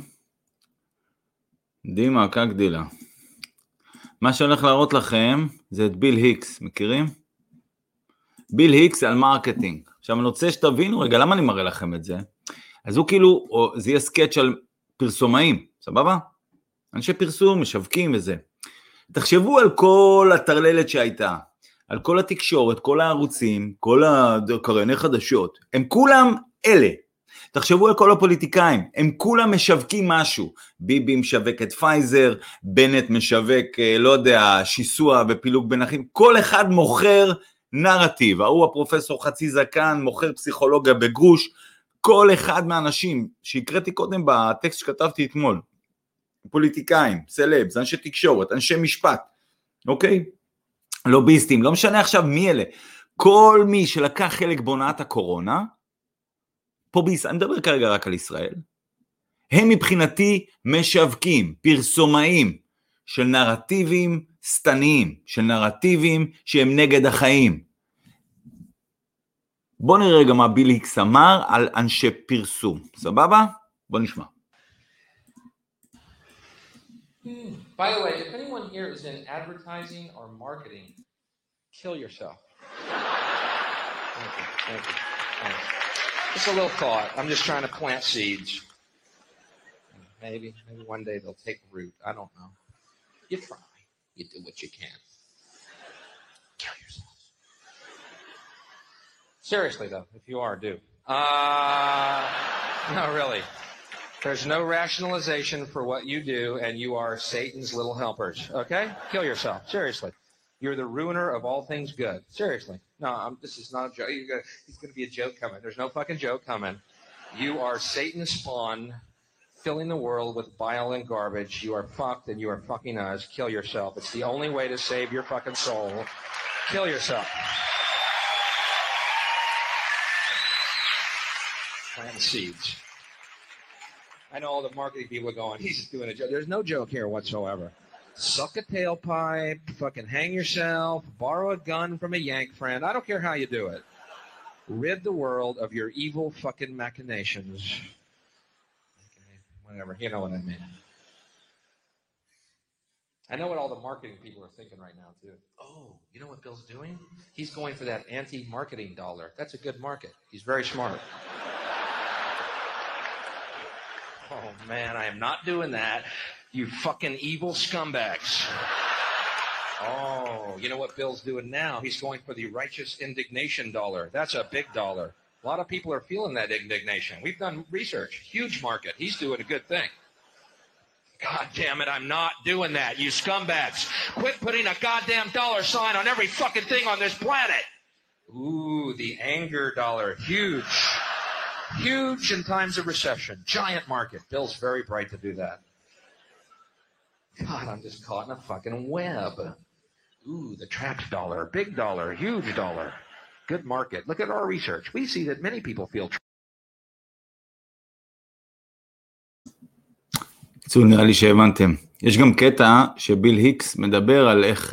דימה, כגדילה. מה שאני הולך להראות לכם, זה את ביל היקס, מכירים? ביל היקס על מרקטינג. עכשיו אני רוצה שתבינו רגע, למה אני מראה לכם את זה? אז הוא כאילו, זה יהיה סקאץ' על פרסומאים, סבבה? אנשי פרסום, משווקים וזה. תחשבו על כל הטרללת שהייתה, על כל התקשורת, כל הערוצים, כל הקרייני חדשות, הם כולם אלה. תחשבו על כל הפוליטיקאים, הם כולם משווקים משהו. ביבי משווק את פייזר, בנט משווק, לא יודע, שיסוע ופילוג בין אחים, כל אחד מוכר נרטיב. הוא הפרופסור חצי זקן, מוכר פסיכולוגיה בגרוש, כל אחד מהאנשים שהקראתי קודם בטקסט שכתבתי אתמול, פוליטיקאים, סלבס, אנשי תקשורת, אנשי משפט, אוקיי? לוביסטים, לא משנה עכשיו מי אלה, כל מי שלקח חלק בהונאת הקורונה, פה בישראל, אני מדבר כרגע רק על ישראל, הם מבחינתי משווקים, פרסומאים, של נרטיבים סתניים, של נרטיבים שהם נגד החיים. בוא נראה רגע מה ביל היקס אמר על אנשי פרסום, סבבה? בוא נשמע. By the way, if anyone here is in advertising or marketing, kill yourself. Thank you. Just a little thought. I'm just trying to plant seeds. Maybe one day they'll take root. I don't know. You try. You do what you can. Kill yourself. Seriously, though, if you are, do. No, really. There's no rationalization for what you do, and you are Satan's little helpers, okay? Kill yourself, seriously. You're the ruiner of all things good, seriously. No, this is not a joke. He's going to be a joke coming. There's no fucking joke coming. You are Satan's spawn, filling the world with bile and garbage. You are fucked and you are fucking us. Kill yourself. It's the only way to save your fucking soul. Kill yourself. Plant seeds. I know all the marketing people are going, he's just doing a joke. There's no joke here whatsoever. Suck a tailpipe, fucking hang yourself, borrow a gun from a yank friend. I don't care how you do it. Rid the world of your evil fucking machinations. Okay, whatever, you know what I mean. I know what all the marketing people are thinking right now, too. Oh, you know what Bill's doing? He's going for that anti-marketing dollar. That's a good market. He's very smart. Oh, man, I am not doing that. You fucking evil scumbags. Oh, you know what Bill's doing now? He's going for the righteous indignation dollar. That's a big dollar. A lot of people are feeling that indignation. We've done research. Huge market. He's doing a good thing. God damn it, I'm not doing that, you scumbags. Quit putting a goddamn dollar sign on every fucking thing on this planet. Ooh, the anger dollar. Huge. Huge in times of recession. Giant market. Bill's very bright to do that. God, I'm just caught in a fucking web. Ooh, the trapped dollar. Big dollar. Huge dollar. Good market. Look at our research. We see that many people feel קיצור, נראה לי שהבנתם. יש גם קטע שביל היקס מדבר על איך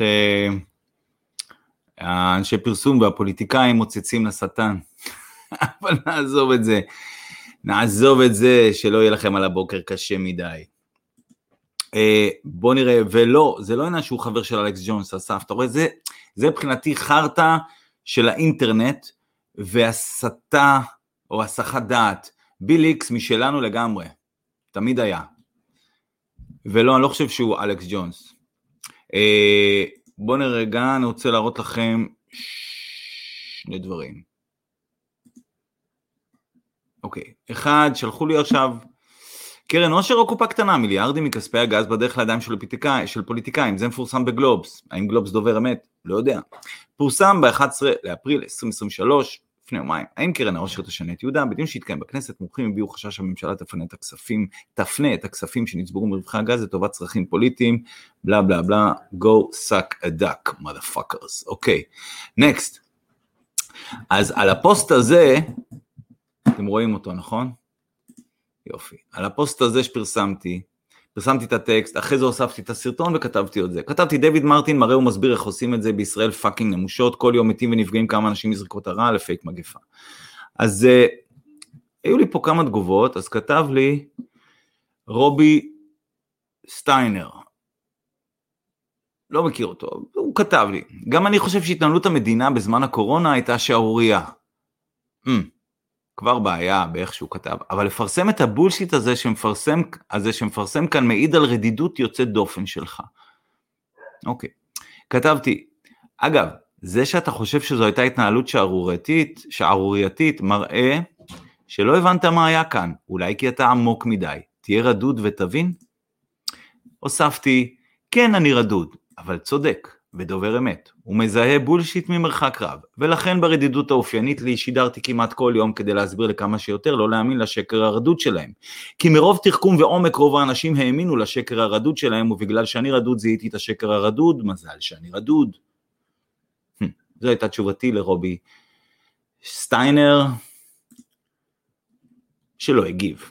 האנשי פרסום והפוליטיקאים מוצצים לשטן. אבל נעזוב את זה, שלא יהיה לכם על הבוקר קשה מדי. בוא נראה, ולא, זה לא עניין שהוא חבר של אלכס ג'ונס, אסף, אתה רואה, זה מבחינתי חרטה של האינטרנט, והסתה, או הסחת דעת, ביל היקס משלנו לגמרי, תמיד היה. ולא, אני לא חושב שהוא אלכס ג'ונס. בוא נרגע, אני רוצה להראות לכם שני דברים. אוקיי, אחד, שלחו לי עכשיו, קרן עושר או קופה קטנה, מיליארדים מכספי הגז בדרך לידיים של פוליטיקאים, זה מפורסם בגלובס, האם גלובס דובר אמת? לא יודע. פורסם ב-11 לאפריל 2023, לפני יומיים, האם קרן העושר תשנה את יהודה? בדיון שהתקיים בכנסת, מומחים הביעו חשש שהממשלה תפנה את הכספים שנצברו מרווחי הגז לטובת צרכים פוליטיים, בלה בלה בלה, go suck a duck, motherfuckers. אוקיי, next. אז על הפוסט הזה, אתם רואים אותו, נכון? יופי. על הפוסט הזה שפרסמתי את הטקסט, אחרי זה הוספתי את הסרטון וכתבתי את זה. כתבתי, דיוויד מרטין מראה ומסביר איך עושים את זה בישראל פאקינג נמושות, כל יום מתים ונפגעים כמה אנשים מזריקות הרע לפייק מגפה. אז היו לי פה כמה תגובות, אז כתב לי רובי סטיינר, לא מכיר אותו, הוא כתב לי, גם אני חושב שהתנהלות המדינה בזמן הקורונה הייתה שערוריה. כבר בעיה באיך שהוא כתב, אבל לפרסם את הבולשיט הזה שמפרסם כאן מעיד על רדידות יוצאת דופן שלך. אוקיי. כתבתי, אגב, זה שאתה חושב שזו הייתה התנהלות שערורייתית, מראה שלא הבנת מה היה כאן, אולי כי אתה עמוק מדי, תהיה רדוד ותבין? הוספתי, כן אני רדוד, אבל צודק. ודובר אמת, הוא מזהה בולשיט ממרחק רב, ולכן ברדידות האופיינית לי שידרתי כמעט כל יום כדי להסביר לכמה שיותר לא להאמין לשקר הרדוד שלהם, כי מרוב תחכום ועומק רוב האנשים האמינו לשקר הרדוד שלהם, ובגלל שאני רדוד זיהיתי את השקר הרדוד, מזל שאני רדוד. זו הייתה תשובתי לרובי סטיינר, שלא הגיב.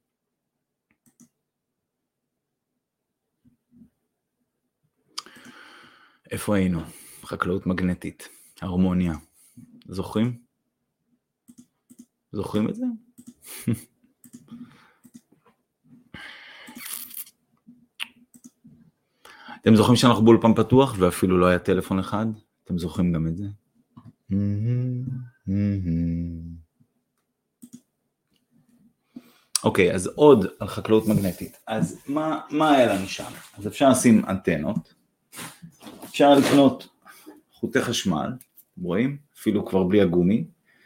איפה היינו? חקלאות מגנטית, הרמוניה. זוכרים? זוכרים את זה? אתם זוכרים שאנחנו באולפן פתוח ואפילו לא היה טלפון אחד? אתם זוכרים גם את זה? אוקיי, אז עוד על חקלאות מגנטית. אז מה היה לנו שם? אז אפשר לשים אנטנות. אפשר לקנות חוטי חשמל, רואים? אפילו כבר בלי הגומי.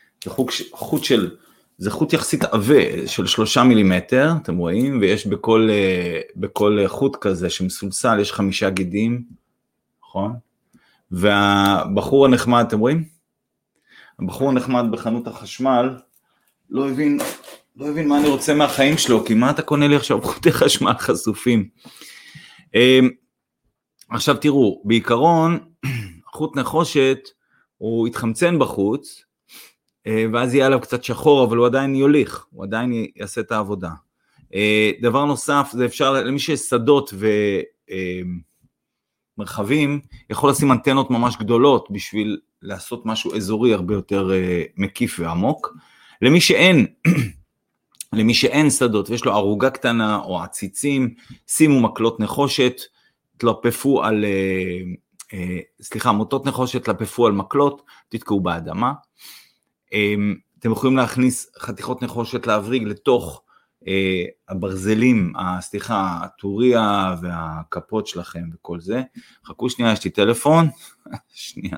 זה חוט יחסית עבה של 3 מילימטר, אתם רואים? ויש בכל חוט כזה שמסולסל, יש 5 גידים, נכון? והבחור הנחמד, אתם רואים? הבחור הנחמד בחנות החשמל לא הבין לא הבין מה אני רוצה מהחיים שלו, כי מה אתה קונה לי עכשיו חוטי חשמל חשופים? עכשיו תראו, בעיקרון, חוט נחושת, הוא יתחמצן בחוץ, ואז יהיה עליו קצת שחור, אבל הוא עדיין יוליך, הוא עדיין יעשה את העבודה. דבר נוסף, זה אפשר, למי שיש שדות ומרחבים, יכול לשים אנטנות ממש גדולות, בשביל לעשות משהו אזורי הרבה יותר מקיף ועמוק. למי שאין שדות, ויש לו ערוגה קטנה או עציצים, שימו מקלות נחושת, תלפפו על, מוטות נחושת תלפפו על מקלות, תתקעו באדמה. אתם יכולים להכניס חתיכות נחושת להבריג לתוך הברזלים, הטוריה והכפות שלכם וכל זה. חכו שנייה, יש לי טלפון. שנייה.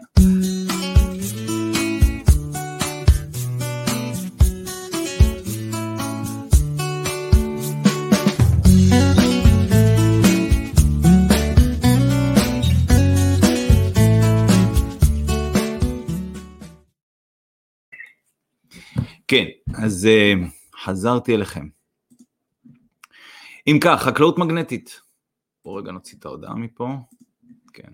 כן, אז חזרתי אליכם. אם כך, חקלאות מגנטית. בואו רגע נוציא את ההודעה מפה. כן.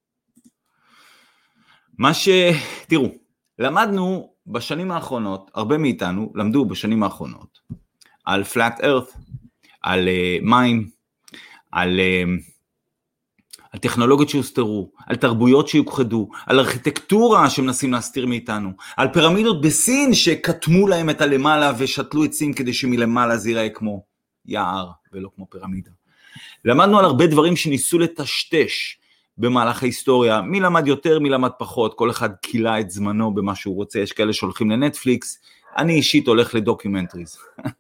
תראו, למדנו בשנים האחרונות, הרבה מאיתנו למדו בשנים האחרונות, על flat earth, על מים, על טכנולוגיות שהוסתרו, על תרבויות שיוכחדו, על ארכיטקטורה שמנסים להסתיר מאיתנו, על פירמידות בסין שכתמו להם את הלמעלה ושתלו את סין כדי שמלמעלה זה ייראה כמו יער ולא כמו פירמידה. למדנו על הרבה דברים שניסו לטשטש במהלך ההיסטוריה, מי למד יותר, מי למד פחות, כל אחד קילה את זמנו במה שהוא רוצה, יש כאלה שהולכים לנטפליקס, אני אישית הולך לדוקומנטריז.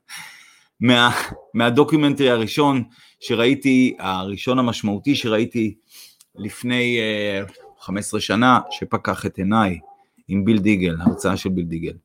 מהדוקומנטרי הראשון שראיתי, הראשון המשמעותי שראיתי לפני 15 שנה, שפקח את עיניי, עם ביל דיגל, הרצאה של ביל דיגל.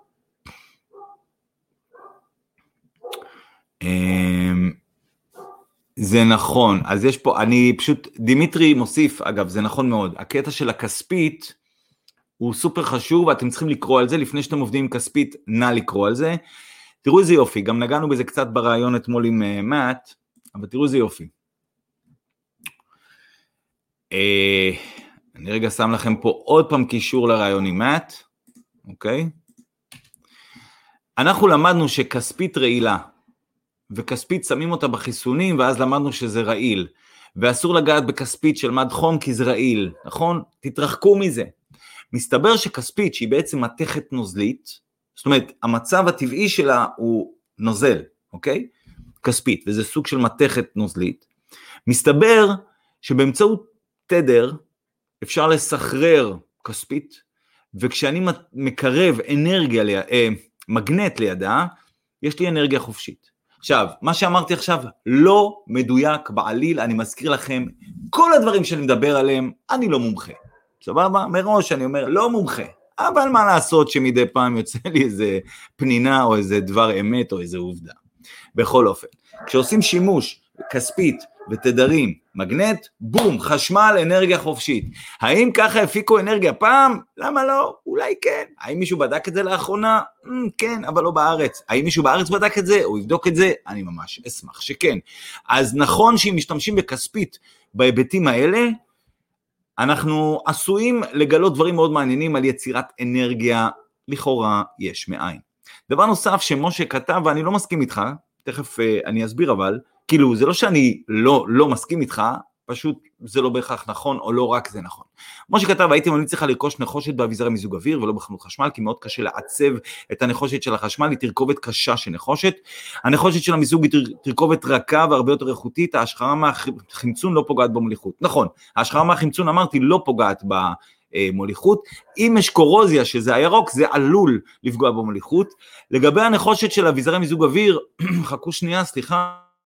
זה נכון, אז יש פה, אני פשוט, דימיטרי מוסיף, אגב, זה נכון מאוד, הקטע של הכספית, הוא סופר חשוב, ואתם צריכים לקרוא על זה, לפני שאתם עובדים עם כספית, נא לקרוא על זה, תראו איזה יופי, גם נגענו בזה קצת ברעיון אתמול עם מאט, אבל תראו איזה יופי. אני רגע שם לכם פה עוד פעם קישור לרעיון עם מאט, אוקיי? אנחנו למדנו שכספית רעילה, וכספית שמים אותה בחיסונים, ואז למדנו שזה רעיל, ואסור לגעת בכספית של מד חום כי זה רעיל, נכון? תתרחקו מזה. מסתבר שכספית שהיא בעצם מתכת נוזלית, זאת אומרת, המצב הטבעי שלה הוא נוזל, אוקיי? כספית, וזה סוג של מתכת נוזלית. מסתבר שבאמצעות תדר אפשר לסחרר כספית, וכשאני מקרב מגנט לידה, יש לי אנרגיה חופשית. עכשיו, מה שאמרתי עכשיו לא מדויק בעליל, אני מזכיר לכם, כל הדברים שאני מדבר עליהם, אני לא מומחה. סבבה? מראש אני אומר, לא מומחה. אבל מה לעשות שמדי פעם יוצא לי איזה פנינה או איזה דבר אמת או איזה עובדה. בכל אופן, כשעושים שימוש כספית ותדרים מגנט, בום, חשמל, אנרגיה חופשית. האם ככה הפיקו אנרגיה פעם? למה לא? אולי כן. האם מישהו בדק את זה לאחרונה? כן, אבל לא בארץ. האם מישהו בארץ בדק את זה או יבדוק את זה? אני ממש אשמח שכן. אז נכון שאם משתמשים בכספית בהיבטים האלה, אנחנו עשויים לגלות דברים מאוד מעניינים על יצירת אנרגיה לכאורה יש מאין. דבר נוסף שמשה כתב, ואני לא מסכים איתך, תכף אני אסביר אבל, כאילו זה לא שאני לא מסכים איתך, פשוט זה לא בהכרח נכון או לא רק זה נכון. משה כתב, הייתי ממליץ לך לרכוש נחושת באביזרי מיזוג אוויר ולא בחנות חשמל, כי מאוד קשה לעצב את הנחושת של החשמל, היא תרכובת קשה של נחושת, הנחושת של המיזוג היא תרכובת רכה והרבה יותר איכותית, ההשחרה מהחמצון לא פוגעת במוליכות. נכון, ההשחרה מהחמצון אמרתי לא פוגעת במוליכות, אם יש קורוזיה שזה הירוק זה עלול לפגוע במוליכות. לגבי הנחושת של אביזרי מיזוג אוויר, חכו שנייה, סליחה.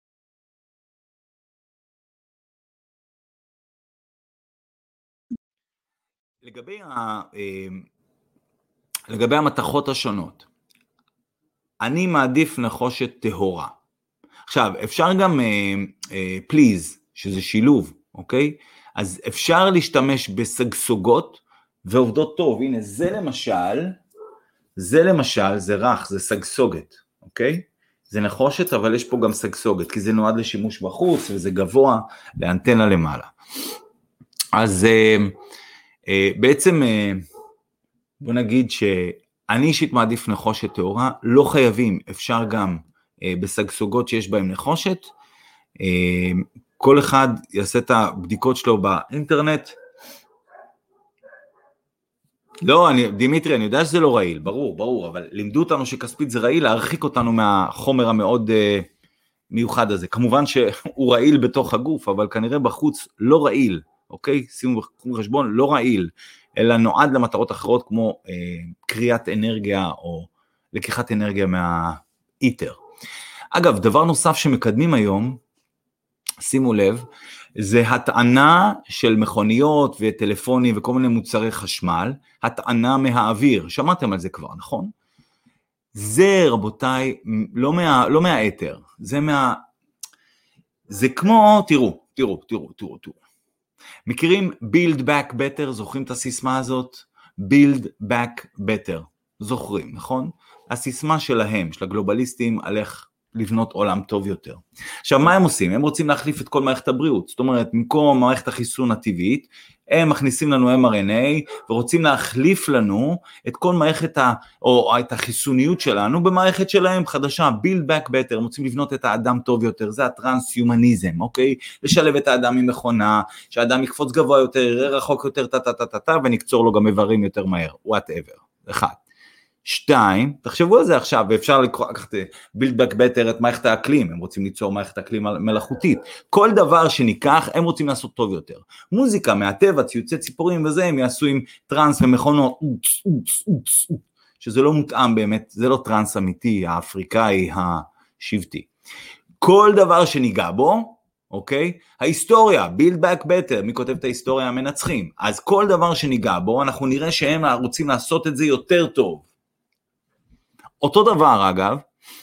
לגבי המתכות השונות, אני מעדיף נחושת טהורה. עכשיו, אפשר גם פליז, שזה שילוב, אוקיי? אז אפשר להשתמש בסגסוגות, ועובדות טוב. הנה, זה למשל, זה רך, זה סגסוגת, אוקיי? זה נחושת, אבל יש פה גם סגסוגת, כי זה נועד לשימוש בחוץ, וזה גבוה לאנטנה למעלה. אז בעצם, בוא נגיד שאני אישית מעדיף נחושת טהורה, לא חייבים, אפשר גם בסגסוגות שיש בהם נחושת, כל אחד יעשה את הבדיקות שלו באינטרנט. לא, דימיטרי, אני יודע שזה לא רעיל, ברור, אבל לימדו אותנו שכספית זה רעיל, להרחיק אותנו מהחומר המאוד מיוחד הזה. כמובן שהוא רעיל בתוך הגוף, אבל כנראה בחוץ לא רעיל, אוקיי? שימו בחשבון, לא רעיל, אלא נועד למטרות אחרות כמו קריאת אנרגיה או לקיחת אנרגיה מהאיתר. אגב, דבר נוסף שמקדמים היום, שימו לב, זה הטענה של מכוניות וטלפונים וכל מיני מוצרי חשמל, הטענה מהאוויר, שמעתם על זה כבר, נכון? זה רבותיי, לא מהאתר, זה כמו, תראו, מכירים build back better, זוכרים את הסיסמה הזאת? build back better, זוכרים, נכון? הסיסמה שלהם, של הגלובליסטים, על איך לבנות עולם טוב יותר. עכשיו, מה הם עושים? הם רוצים להחליף את כל מערכת הבריאות, זאת אומרת, במקום מערכת החיסון הטבעית, הם מכניסים לנו mRNA, ורוצים להחליף לנו את כל מערכת, או את החיסוניות שלנו, במערכת שלהם חדשה, build back better, הם רוצים לבנות את האדם טוב יותר, זה הטרנס-יומניזם, אוקיי? לשלב את האדם עם מכונה, שהאדם יקפוץ גבוה יותר, יראה רחוק יותר, ונקצור לו גם איברים יותר מהר, whatever, אחד. 2, תחשבו על זה עכשיו, ואפשר לקחת build back better את מערכת האקלים, הם רוצים ליצור מערכת האקלים מלאכותית, כל דבר שניקח, הם רוצים לעשות טוב יותר, מוזיקה מהטבע, ציוצי ציפורים וזה, הם יעשו עם טרנס ומכונות, שזה לא מותאם באמת, זה לא טרנס אמיתי, האפריקאי השבטי, כל דבר שניגע בו, אוקיי? ההיסטוריה, build back better, מי כותב את ההיסטוריה? המנצחים, אז כל דבר שניגע בו, אנחנו נראה שהם רוצים לעשות את זה יותר טוב, אותו דבר אגב,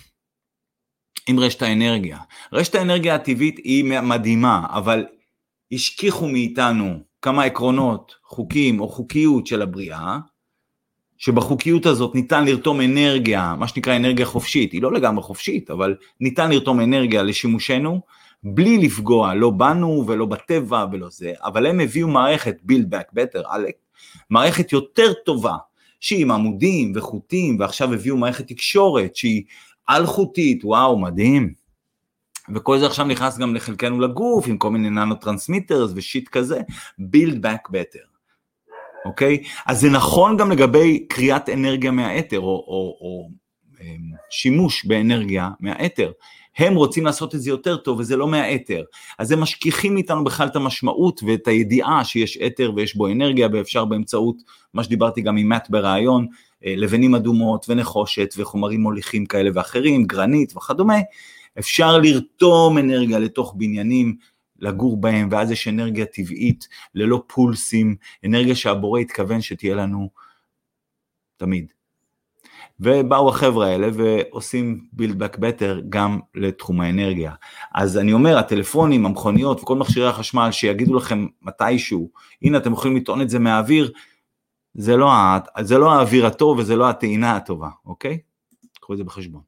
עם רשת האנרגיה. רשת האנרגיה הטבעית היא מדהימה, אבל השכיחו מאיתנו כמה עקרונות, חוקים או חוקיות של הבריאה, שבחוקיות הזאת ניתן לרתום אנרגיה, מה שנקרא אנרגיה חופשית, היא לא לגמרי חופשית, אבל ניתן לרתום אנרגיה לשימושנו, בלי לפגוע, לא בנו ולא בטבע ולא זה, אבל הם הביאו מערכת build back better, מערכת יותר טובה, שהיא עם עמודים וחוטים, ועכשיו הביאו מערכת תקשורת שהיא על חוטית, וואו, מדהים. וכל זה עכשיו נכנס גם לחלקנו לגוף, עם כל מיני ננו-טרנסמיטרס ושיט כזה, build back better. אוקיי? אז זה נכון גם לגבי קריאת אנרגיה מהאתר, או שימוש באנרגיה מהאתר. הם רוצים לעשות את זה יותר טוב, וזה לא מהאתר. אז הם משכיחים איתנו בכלל את המשמעות, ואת הידיעה שיש אתר ויש בו אנרגיה, ואפשר באמצעות, מה שדיברתי גם עם מאט ברעיון, לבנים אדומות ונחושת, וחומרים מוליכים כאלה ואחרים, גרנית וכדומה, אפשר לרתום אנרגיה לתוך בניינים, לגור בהם, ואז יש אנרגיה טבעית, ללא פולסים, אנרגיה שהבורא התכוון שתהיה לנו תמיד. ובאו החבר'ה האלה ועושים build back better גם לתחום האנרגיה. אז אני אומר, הטלפונים, המכוניות וכל מכשירי החשמל שיגידו לכם מתישהו, הנה אתם יכולים לטעון את זה מהאוויר, זה לא האוויר הטוב וזה לא הטעינה הטובה, אוקיי? קחו את זה בחשבון.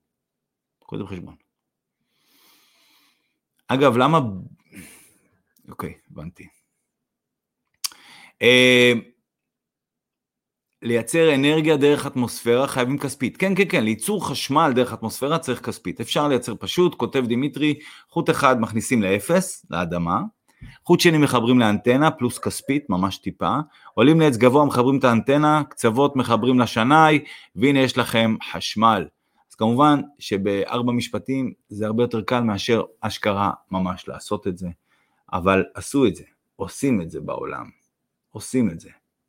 אגב, למה... אוקיי, הבנתי. לייצר אנרגיה דרך אטמוספירה חייבים כספית. כן, לייצור חשמל דרך אטמוספירה צריך כספית. אפשר לייצר פשוט, כותב דימיטרי, חוט אחד מכניסים לאפס, לאדמה, חוט שני מחברים לאנטנה, פלוס כספית, ממש טיפה, עולים לעץ גבוה, מחברים את האנטנה, קצוות מחברים לשנאי, והנה יש לכם חשמל. אז כמובן שבארבע משפטים זה הרבה יותר קל מאשר אשכרה ממש לעשות את זה, אבל עשו את זה, עושים את זה בעולם, עושים את זה.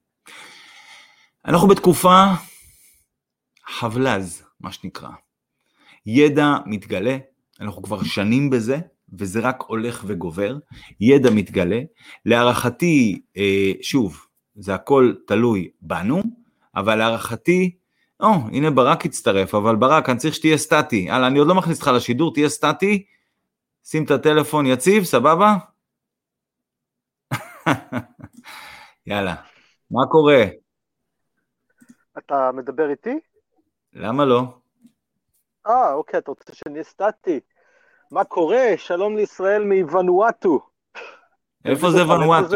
אנחנו בתקופה חבלז, מה שנקרא. ידע מתגלה, אנחנו כבר שנים בזה, וזה רק הולך וגובר, ידע מתגלה, להערכתי, שוב, זה הכל תלוי בנו, אבל להערכתי, הנה ברק הצטרף, אבל ברק, אני צריך שתהיה סטטי, אני עוד לא מכניס לך לשידור, תהיה סטטי, שים את הטלפון יציב, סבבה? יאללה, מה קורה? אתה מדבר איתי? למה לא? אוקיי, אתה רוצה שאני סטטי? מה קורה? שלום לישראל מוונואטו. איפה זה ונואטו?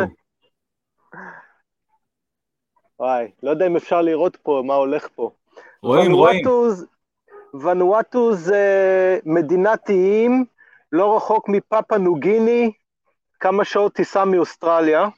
וואי, לא יודע אם אפשר לראות פה מה הולך פה. רואים. ונואטו זה מדינת איים, לא רחוק מפאפה ניו-גיני, כמה שעות טיסה מאוסטרליה,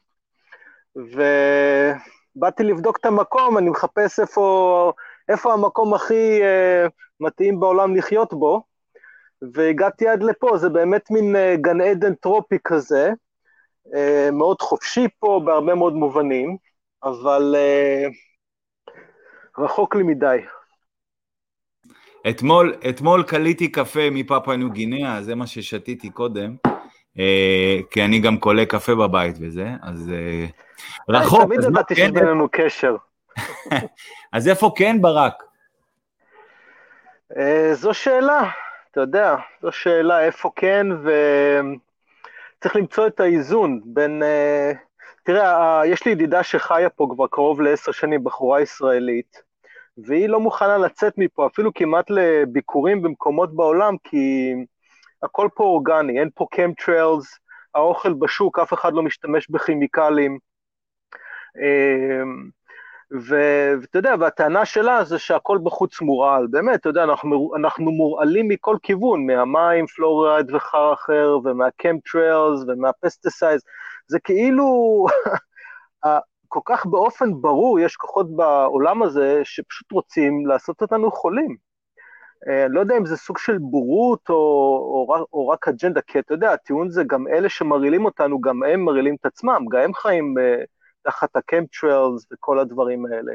ובאתי לבדוק את המקום, אני מחפש איפה המקום הכי מתאים בעולם לחיות בו, והגעתי עד לפה, זה באמת מין גן עדן טרופי כזה, מאוד חופשי פה בהרבה מאוד מובנים, אבל רחוק לי מדי. אתמול קליתי קפה מפאפה ניו גינאה, זה מה ששתיתי קודם, כי אני גם קולה קפה בבית וזה, אז רחוק. תמיד ידעתי שבינינו קשר. אז איפה כן ברק? זו שאלה, אתה יודע, זו שאלה איפה כן, וצריך למצוא את האיזון בין, תראה, יש לי ידידה שחיה פה כבר קרוב ל10 שנים, בחורה ישראלית, והיא לא מוכנה לצאת מפה, אפילו כמעט לביקורים במקומות בעולם, כי הכל פה אורגני, אין פה קמטריילס, האוכל בשוק, אף אחד לא משתמש בכימיקלים, ואתה יודע, והטענה שלה זה שהכל בחוץ מורעל, באמת, אתה יודע, אנחנו מורעלים מכל כיוון, מהמים, פלורייד וחר אחר, ומהקמטריילס ומהפסטיסיידס, זה כאילו, כל כך באופן ברור, יש כוחות בעולם הזה שפשוט רוצים לעשות אותנו חולים. אני לא יודע אם זה סוג של בורות או רק אג'נדה, כי אתה יודע, הטיעון זה גם אלה שמרעילים אותנו, גם הם מרעילים את עצמם, גם הם חיים תחת הקמטריילס וכל הדברים האלה.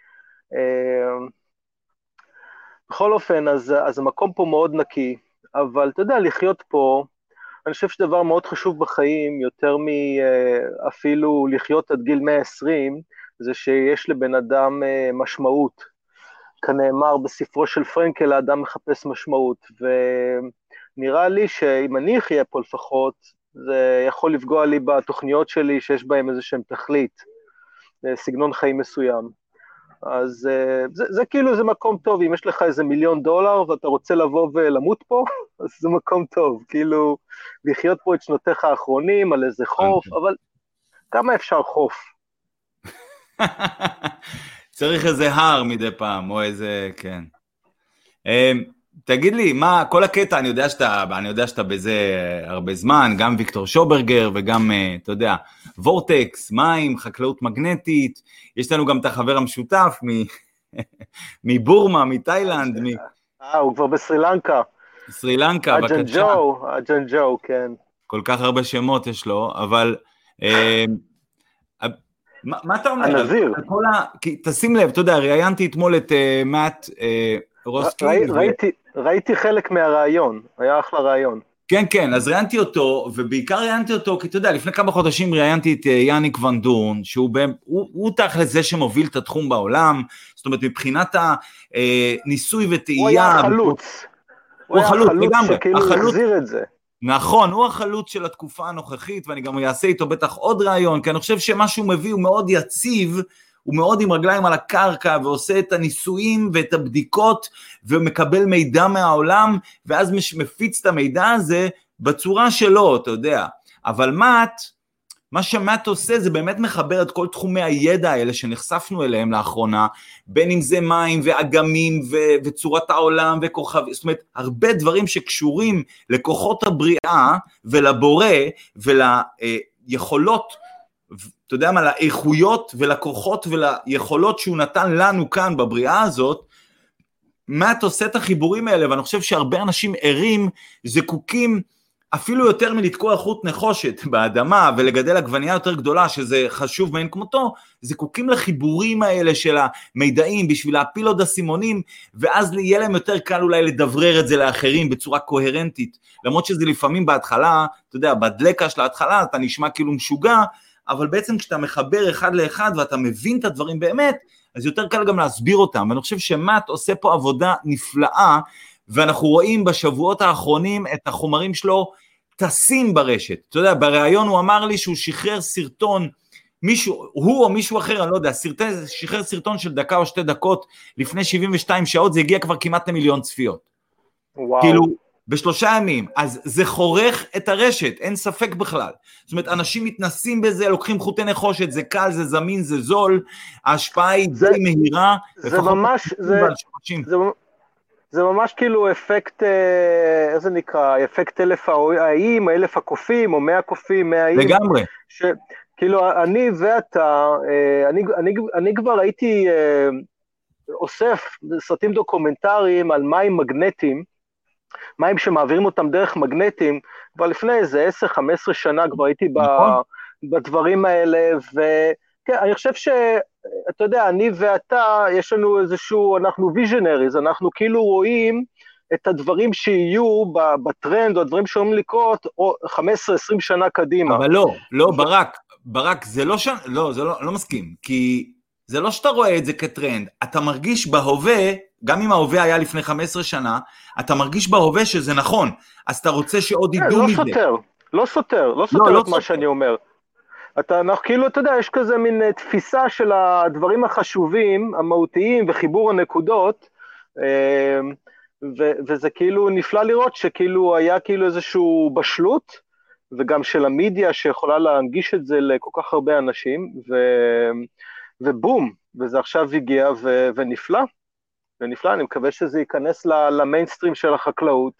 בכל אופן, אז המקום פה מאוד נקי, אבל אתה יודע, לחיות פה, אני חושב שדבר מאוד חשוב בחיים, יותר מאפילו לחיות עד גיל 120, זה שיש לבן אדם משמעות. כנאמר בספרו של פרנקל, האדם מחפש משמעות, ונראה לי שאם אני אחיה פה לפחות, זה יכול לפגוע לי בתוכניות שלי, שיש בהם איזשהם תכלית, סגנון חיים מסוים. אז זה כאילו, זה מקום טוב, אם יש לך איזה $1,000,000 ואתה רוצה לבוא ולמות פה, אז זה מקום טוב, כאילו, לחיות פה את שנותיך האחרונים על איזה חוף, אבל כמה אפשר חוף? צריך איזה הר מדי פעם, או איזה, כן. תגיד לי, מה, כל הקטע, אני יודע שאתה בזה הרבה זמן, גם ויקטור שוברגר, וגם, אתה יודע, וורטקס, מים, חקלאות מגנטית, יש לנו גם את החבר המשותף, מבורמה, מתאילנד, הוא כבר בסרילנקה. סרילנקה, בבקשה. הג'נג'ו, כן. כל כך הרבה שמות יש לו, אבל... מה אתה אומר? הנזיר. תשים לב, אתה יודע, ראיינתי אתמול את מאט רוסקי. ראיתי חלק מהרעיון, היה אחלה רעיון. כן, כן, אז ראיינתי אותו, ובעיקר ראיינתי אותו, כי אתה יודע, לפני כמה חודשים ראיינתי את יאניק ון דורן, שהוא תכל'ס זה שמוביל את התחום בעולם, זאת אומרת, מבחינת הניסוי וטעייה. הוא היה החלוץ. הוא היה החלוץ שכאילו החזיר את זה. נכון, הוא החלוץ של התקופה הנוכחית, ואני גם אעשה איתו בטח עוד רעיון, כי אני חושב שמה שהוא מביא הוא מאוד יציב, הוא מאוד עם רגליים על הקרקע, ועושה את הניסויים ואת הבדיקות, ומקבל מידע מהעולם, ואז מפיץ את המידע הזה בצורה שלו, אתה יודע. אבל מה שמאט עושה זה באמת מחבר את כל תחומי הידע האלה שנחשפנו אליהם לאחרונה, בין אם זה מים ואגמים וצורת העולם וכוכבים, זאת אומרת, הרבה דברים שקשורים לכוחות הבריאה ולבורא וליכולות, אתה יודע מה, לאיכויות ולכוחות וליכולות שהוא נתן לנו כאן בבריאה הזאת, מאט עושה את החיבורים האלה, ואני חושב שהרבה אנשים ערים זקוקים, אפילו יותר מלתקוע חוט נחושת באדמה, ולגדל עגבנייה יותר גדולה, שזה חשוב מאין כמותו, זקוקים לחיבורים האלה של המידעים, בשביל להפיל עוד הסימונים, ואז יהיה להם יותר קל אולי לדברר את זה לאחרים, בצורה קוהרנטית, למרות שזה לפעמים בהתחלה, אתה יודע, בדלקה של ההתחלה, אתה נשמע כאילו משוגע, אבל בעצם כשאתה מחבר אחד לאחד, ואתה מבין את הדברים באמת, אז יותר קל גם להסביר אותם, ואני חושב שמאט עושה פה עבודה נפלאה, ואנחנו רואים בשבועות האחרונים את החומרים שלו טסים ברשת. אתה יודע, בריאיון הוא אמר לי שהוא שחרר סרטון, הוא או מישהו אחר, אני לא יודע, שחרר סרטון של 1 או 2 דקות לפני 72 שעות, זה הגיע כבר כמעט ל1,000,000 צפיות. וואו. כאילו, ב3 ימים, אז זה חורך את הרשת, אין ספק בכלל. זאת אומרת, אנשים מתנסים בזה, לוקחים חוטי נחושת, זה קל, זה זמין, זה זול, ההשפעה היא די מהירה, זה ממש, זה ממש כאילו אפקט, איך זה נקרא, אפקט 1,000 האיים, 1,000 הקופים, או 100 קופים, 100 האיים. לגמרי. כאילו, אני ואתה, אני כבר הייתי אוסף סרטים דוקומנטריים על מים מגנטיים, מים שמעבירים אותם דרך מגנטים, כבר לפני איזה 10-15 שנה כבר הייתי בדברים האלה, וכן, אני חושב שאתה יודע, אני ואתה, יש לנו איזשהו, אנחנו visionaries, אנחנו כאילו רואים את הדברים שיהיו בטרנד, או הדברים שאומרים לקרות, או 15-20 שנה קדימה. אבל לא, ברק, זה לא מסכים, כי זה לא שאתה רואה את זה כטרנד, אתה מרגיש בהווה, גם אם ההווה היה לפני 15 שנה, אתה מרגיש בהווה שזה נכון, אז אתה רוצה שעוד ידעו מזה. לא סותר את מה שאני אומר. אנחנו כאילו, אתה יודע, יש כזה מין תפיסה של הדברים החשובים, המהותיים, וחיבור הנקודות, וזה כאילו נפלא לראות שכאילו היה כאילו איזשהו בשלות, וגם של המדיה שיכולה להנגיש את זה לכל כך הרבה אנשים, ובום, וזה עכשיו הגיע ונפלא, אני מקווה שזה ייכנס למיינסטרים של החקלאות,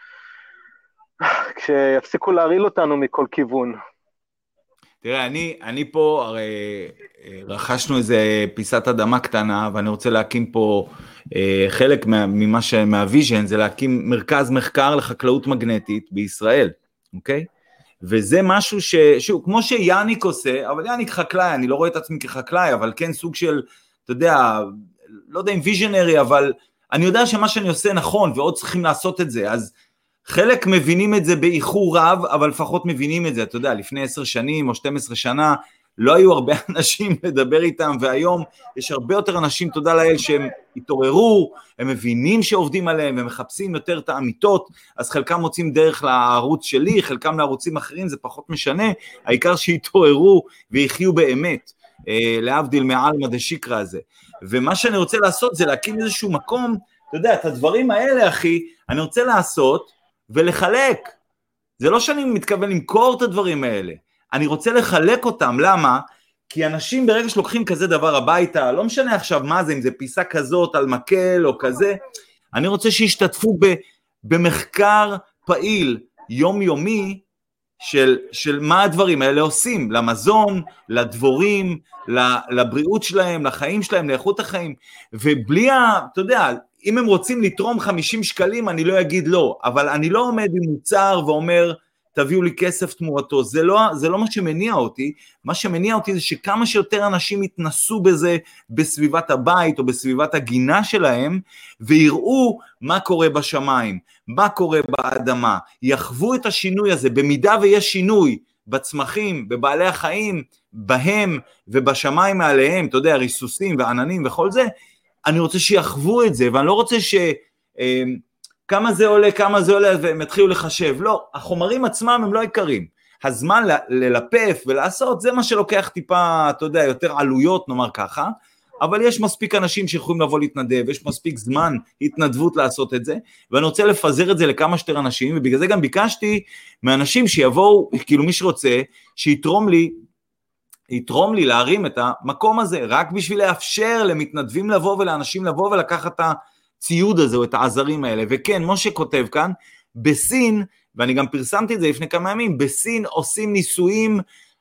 כשיפסיקו להריל אותנו מכל כיוון. תראה, אני פה, הרי רכשנו איזה פיסת אדמה קטנה, ואני רוצה להקים פה חלק מהוויז'ן, זה להקים מרכז מחקר לחקלאות מגנטית בישראל, אוקיי? וזה משהו שוב, כמו שיאניק עושה, אבל יאניק חקלאי, אני לא רואה את עצמי כחקלאי, אבל כן סוג של, אתה יודע, לא יודע אם ויז'נרי, אבל אני יודע שמה שאני עושה נכון, ועוד צריכים לעשות את זה, אז חלק מבינים את זה באיחור רב, אבל לפחות מבינים את זה, אתה יודע, לפני 10 שנים או 12 שנה, לא היו הרבה אנשים לדבר איתם, והיום יש הרבה יותר אנשים, תודה לאל, שהם התעוררו, הם מבינים שעובדים עליהם, הם מחפשים יותר את האמיתות, אז חלקם מוצאים דרך לערוץ שלי, חלקם לערוצים אחרים, זה פחות משנה, העיקר שהתעוררו ויחיו באמת, להבדיל מעלמא דשיקרא הזה. ומה שאני רוצה לעשות זה להקים איזשהו מקום, אתה יודע, את הדברים האלה, אחי, אני רוצה לעשות ולחלק. זה לא שאני מתכוון למכור את הדברים האלה, אני רוצה לחלק אותם, למה? כי אנשים ברגע שלוקחים כזה דבר הביתה, לא משנה עכשיו מה זה, אם זה פיסה כזאת על מקל או כזה, אני רוצה שישתתפו במחקר פעיל, יומיומי, של מה הדברים האלה עושים, למזון, לדבורים, לבריאות שלהם, לחיים שלהם, לאיכות החיים, ובלי, אתה יודע, אם הם רוצים לתרום 50 שקלים, אני לא אגיד לא, אבל אני לא עומד עם מוצר ואומר, תביאו לי כסף תמורתו, זה לא מה שמניע אותי, מה שמניע אותי זה שכמה שיותר אנשים יתנסו בזה בסביבת הבית או בסביבת הגינה שלהם, ויראו מה קורה בשמיים, מה קורה באדמה, יחוו את השינוי הזה, במידה ויש שינוי בצמחים, בבעלי החיים, בהם ובשמיים מעליהם, אתה יודע, ריסוסים ועננים וכל זה, אני רוצה שיחוו את זה, ואני לא רוצה כמה זה עולה, והם התחילו לחשב. לא, החומרים עצמם הם לא עיקרים. הזמן ללפף ולעשות, זה מה שלוקח טיפה, אתה יודע, יותר עלויות, נאמר ככה, אבל יש מספיק אנשים שיכולים לבוא להתנדב, יש מספיק זמן, התנדבות לעשות את זה, ואני רוצה לפזר את זה לכמה שיותר אנשים, ובגלל זה גם ביקשתי מאנשים שיבואו, כאילו מי שרוצה, שיתרום לי להרים את המקום הזה, רק בשביל לאפשר למתנדבים לבוא ולאנשים לבוא ולקחת את הציוד הזה או את העזרים האלה. וכן, משה כותב כאן, בסין, ואני גם פרסמתי את זה לפני כמה ימים, בסין עושים ניסויים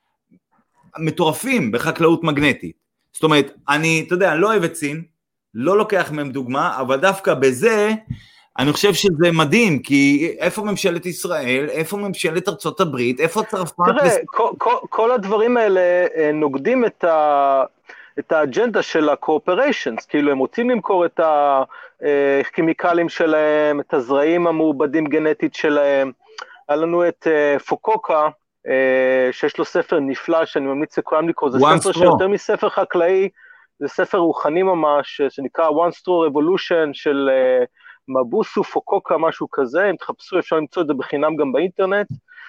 מטורפים בחקלאות מגנטית. זאת אומרת, אתה יודע, אני לא אוהב את סין, לא לוקח מהם דוגמה, אבל דווקא בזה, אני חושב שזה מדהים, כי איפה ממשלת ישראל, איפה ממשלת ארצות הברית, איפה צרפת? תראה, כל הדברים האלה נוגדים את האג'נדה של ה-cooperations, כאילו הם רוצים למכור את הכימיקלים שלהם, את הזרעים המעובדים גנטית שלהם. היה לנו את פוקוקה, שיש לו ספר נפלא, שאני ממליץ לכולם לקרוא, זה ספר שיותר מספר חקלאי, זה ספר רוחני ממש, שנקרא One Straw Revolution של מבוסו פוקוקה, משהו כזה, אם תחפשו אפשר למצוא את זה בחינם גם באינטרנט.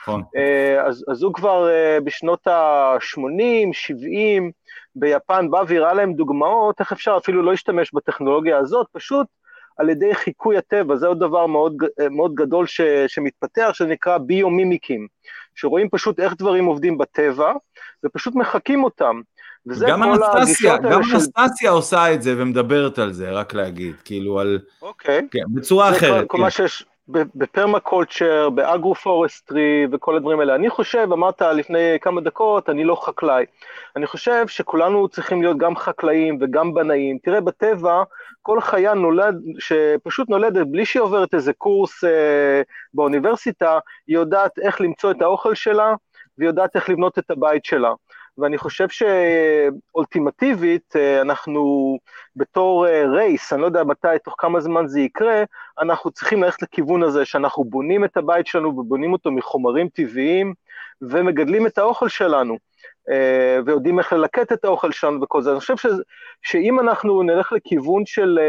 אז הוא כבר בשנות ה-80, 70, ביפן בא והראה להם דוגמאות, איך אפשר אפילו לא להשתמש בטכנולוגיה הזאת, פשוט על ידי חיקוי הטבע, זה עוד דבר מאוד, מאוד גדול שמתפתח, שנקרא ביומימיקים, שרואים פשוט איך דברים עובדים בטבע, ופשוט מחקים אותם. גם אנסטסיה עושה את זה ומדברת על זה, רק להגיד, כאילו על... אוקיי. כן, בצורה אחרת. כל מה שיש בפרמקולצ'ר, באגרו-פורסטרי וכל הדברים האלה. אני חושב, אמרת לפני כמה דקות, אני לא חקלאי. אני חושב שכולנו צריכים להיות גם חקלאים וגם בנאים. תראה, בטבע, כל חיה שפשוט נולדת בלי שהיא עוברת איזה קורס באוניברסיטה, היא יודעת איך למצוא את האוכל שלה, והיא יודעת איך לבנות את הבית שלה. ואני חושב שאולטימטיבית, אנחנו בתור רייס, אני לא יודע מתי, תוך כמה זמן זה יקרה, אנחנו צריכים ללכת לכיוון הזה, שאנחנו בונים את הבית שלנו, ובונים אותו מחומרים טבעיים, ומגדלים את האוכל שלנו, ויודעים איך ללקט את האוכל שלנו וכל זה. אני חושב שאם אנחנו נלך לכיוון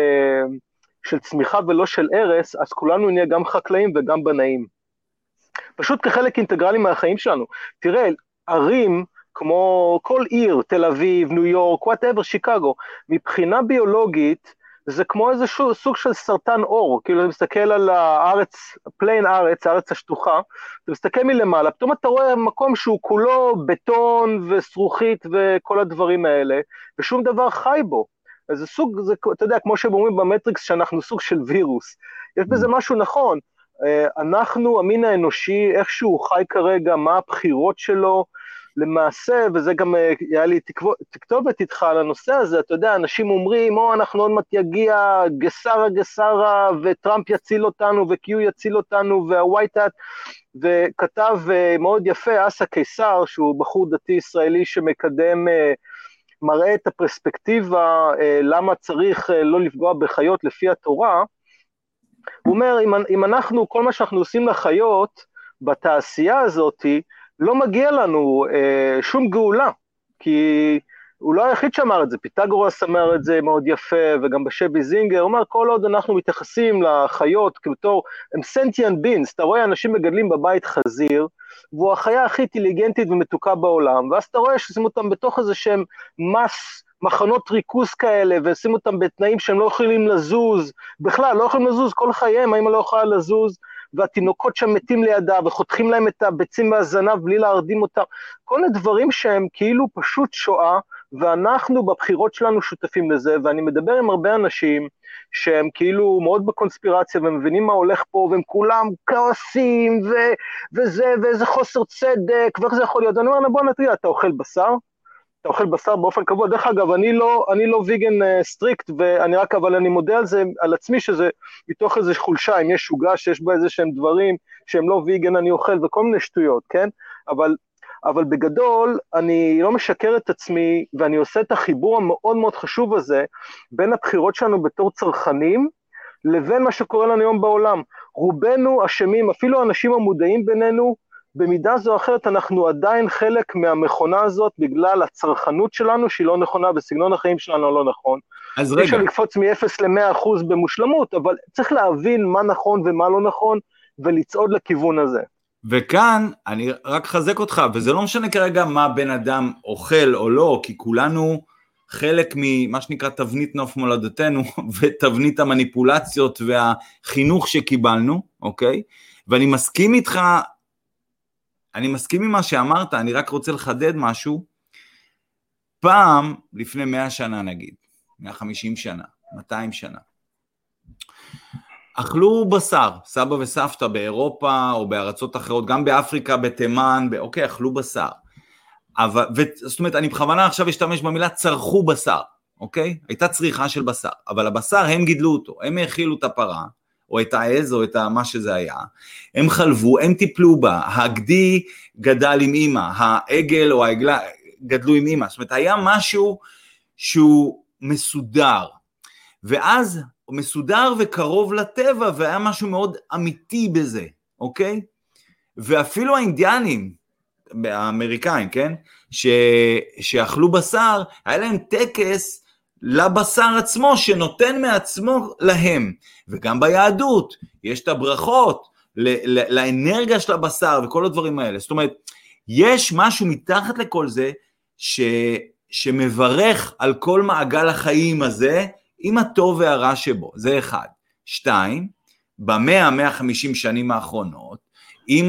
של צמיחה ולא של ערס, אז כולנו נהיה גם חקלאים וגם בנאים. פשוט כחלק אינטגרלי מהחיים שלנו. תראה, ערים, כמו כל עיר, תל אביב, ניו יורק, whatever, שיקגו, מבחינה ביולוגית, זה כמו איזשהו סוג של סרטן אור, כאילו אתה מסתכל על הארץ, פליין ארץ, הארץ השטוחה, אתה מסתכל מלמעלה, פתאום אתה רואה מקום שהוא כולו בטון וסרוכית וכל הדברים האלה, ושום דבר חי בו. אז זה סוג, אתה יודע, כמו שאומרים במטריקס, שאנחנו סוג של וירוס. יש בזה משהו נכון, אנחנו, המין האנושי, איכשהו חי כרגע, מה הבחירות שלו, למעשה, וזה גם היה לי תכתובת איתך על הנושא הזה, אתה יודע, אנשים אומרים, אנחנו עוד מעט יגיע גסרה, וטראמפ יציל אותנו, וקיו יציל אותנו, והווייטאט, וכתב מאוד יפה, אסא קיסר, שהוא בחור דתי ישראלי שמקדם, מראה את הפרספקטיבה, למה צריך לא לפגוע בחיות לפי התורה, הוא אומר, אם אנחנו, כל מה שאנחנו עושים לחיות, בתעשייה הזאת, לא מגיע לנו שום גאולה, כי הוא לא היחיד שאמר את זה, פיתגורס אמר את זה מאוד יפה, וגם בשבי זינגר, הוא אומר, כל עוד אנחנו מתייחסים לחיות כבתור, הם sentient beings, אתה רואה אנשים מגדלים בבית חזיר, והוא החיה הכי אינטליגנטית ומתוקה בעולם, ואז אתה רואה ששימו אותם בתוך איזה שהם מחנות ריכוז כאלה, ושימו אותם בתנאים שהם לא יכולים לזוז, בכלל לא יכולים לזוז, כל חייהם, האמא לא יכולה לזוז, והתינוקות שם מתים לידה, וחותכים להם את הביצים והזנב בלי להרדים אותם, כל הדברים שהם כאילו פשוט שואה, ואנחנו בבחירות שלנו שותפים לזה, ואני מדבר עם הרבה אנשים, שהם כאילו מאוד בקונספירציה, ומבינים מה הולך פה, והם כולם כועסים, וזה, ואיזה חוסר צדק, ואיך זה יכול להיות, אני אומר, בוא נתראה, אתה אוכל בשר? אתה אוכל בשר באופן קבוע, דרך אגב, אני לא ויגן סטריקט, אבל אני מודה על זה, על עצמי, שזה מתוך איזו חולשה, אם יש שוגה שיש בה איזה שהם דברים, שהם לא ויגן, אני אוכל, וכל מיני שטויות, כן? אבל בגדול, אני לא משקר את עצמי, ואני עושה את החיבור המאוד מאוד חשוב הזה, בין הבחירות שלנו בתור צרכנים, לבין מה שקורה לנו היום בעולם. רובנו אשמים, אפילו האנשים המודעים בינינו, במידה זו או אחרת אנחנו עדיין חלק מהמכונה הזאת, בגלל הצרכנות שלנו, שהיא לא נכונה, וסגנון החיים שלנו לא נכון. אז רגע. אפשר לקפוץ מ-0 ל-100% במושלמות, אבל צריך להבין מה נכון ומה לא נכון, ולצעוד לכיוון הזה. וכאן אני רק חזק אותך, וזה לא משנה כרגע מה בן אדם אוכל או לא, כי כולנו חלק ממה שנקרא תבנית נוף מולדתנו, ותבנית המניפולציות והחינוך שקיבלנו, אוקיי? ואני מסכים איתך, אני מסכים עם מה שאמרת, אני רק רוצה לחדד משהו. פעם, לפני 100 שנה נגיד, 150 שנה, 200 שנה, אכלו בשר, סבא וסבתא באירופה או בארצות אחרות, גם באפריקה, בתימן, אוקיי, אכלו בשר. זאת אומרת, אני בכוונה עכשיו אשתמש במילה צרכו בשר, אוקיי? הייתה צריכה של בשר, אבל הבשר הם גידלו אותו, הם האכילו את הפרה, או את העז, או את מה שזה היה, הם חלבו, הם טיפלו בה, הגדי גדל עם אמא, העגל או העגלה גדלו עם אמא, זאת אומרת, היה משהו שהוא מסודר, ואז הוא מסודר וקרוב לטבע, והיה משהו מאוד אמיתי בזה, אוקיי? ואפילו האינדיאנים, האמריקאים, כן? שאכלו בשר, היה להם טקס לבשר עצמו, שנותן מעצמו להם, וגם ביהדות, יש את הברכות, לאנרגיה של הבשר, וכל הדברים האלה, זאת אומרת, יש משהו מתחת לכל זה, שמברך על כל מעגל החיים הזה, עם הטוב והרע שבו, זה אחד. 2, ב-100-150 שנים האחרונות, עם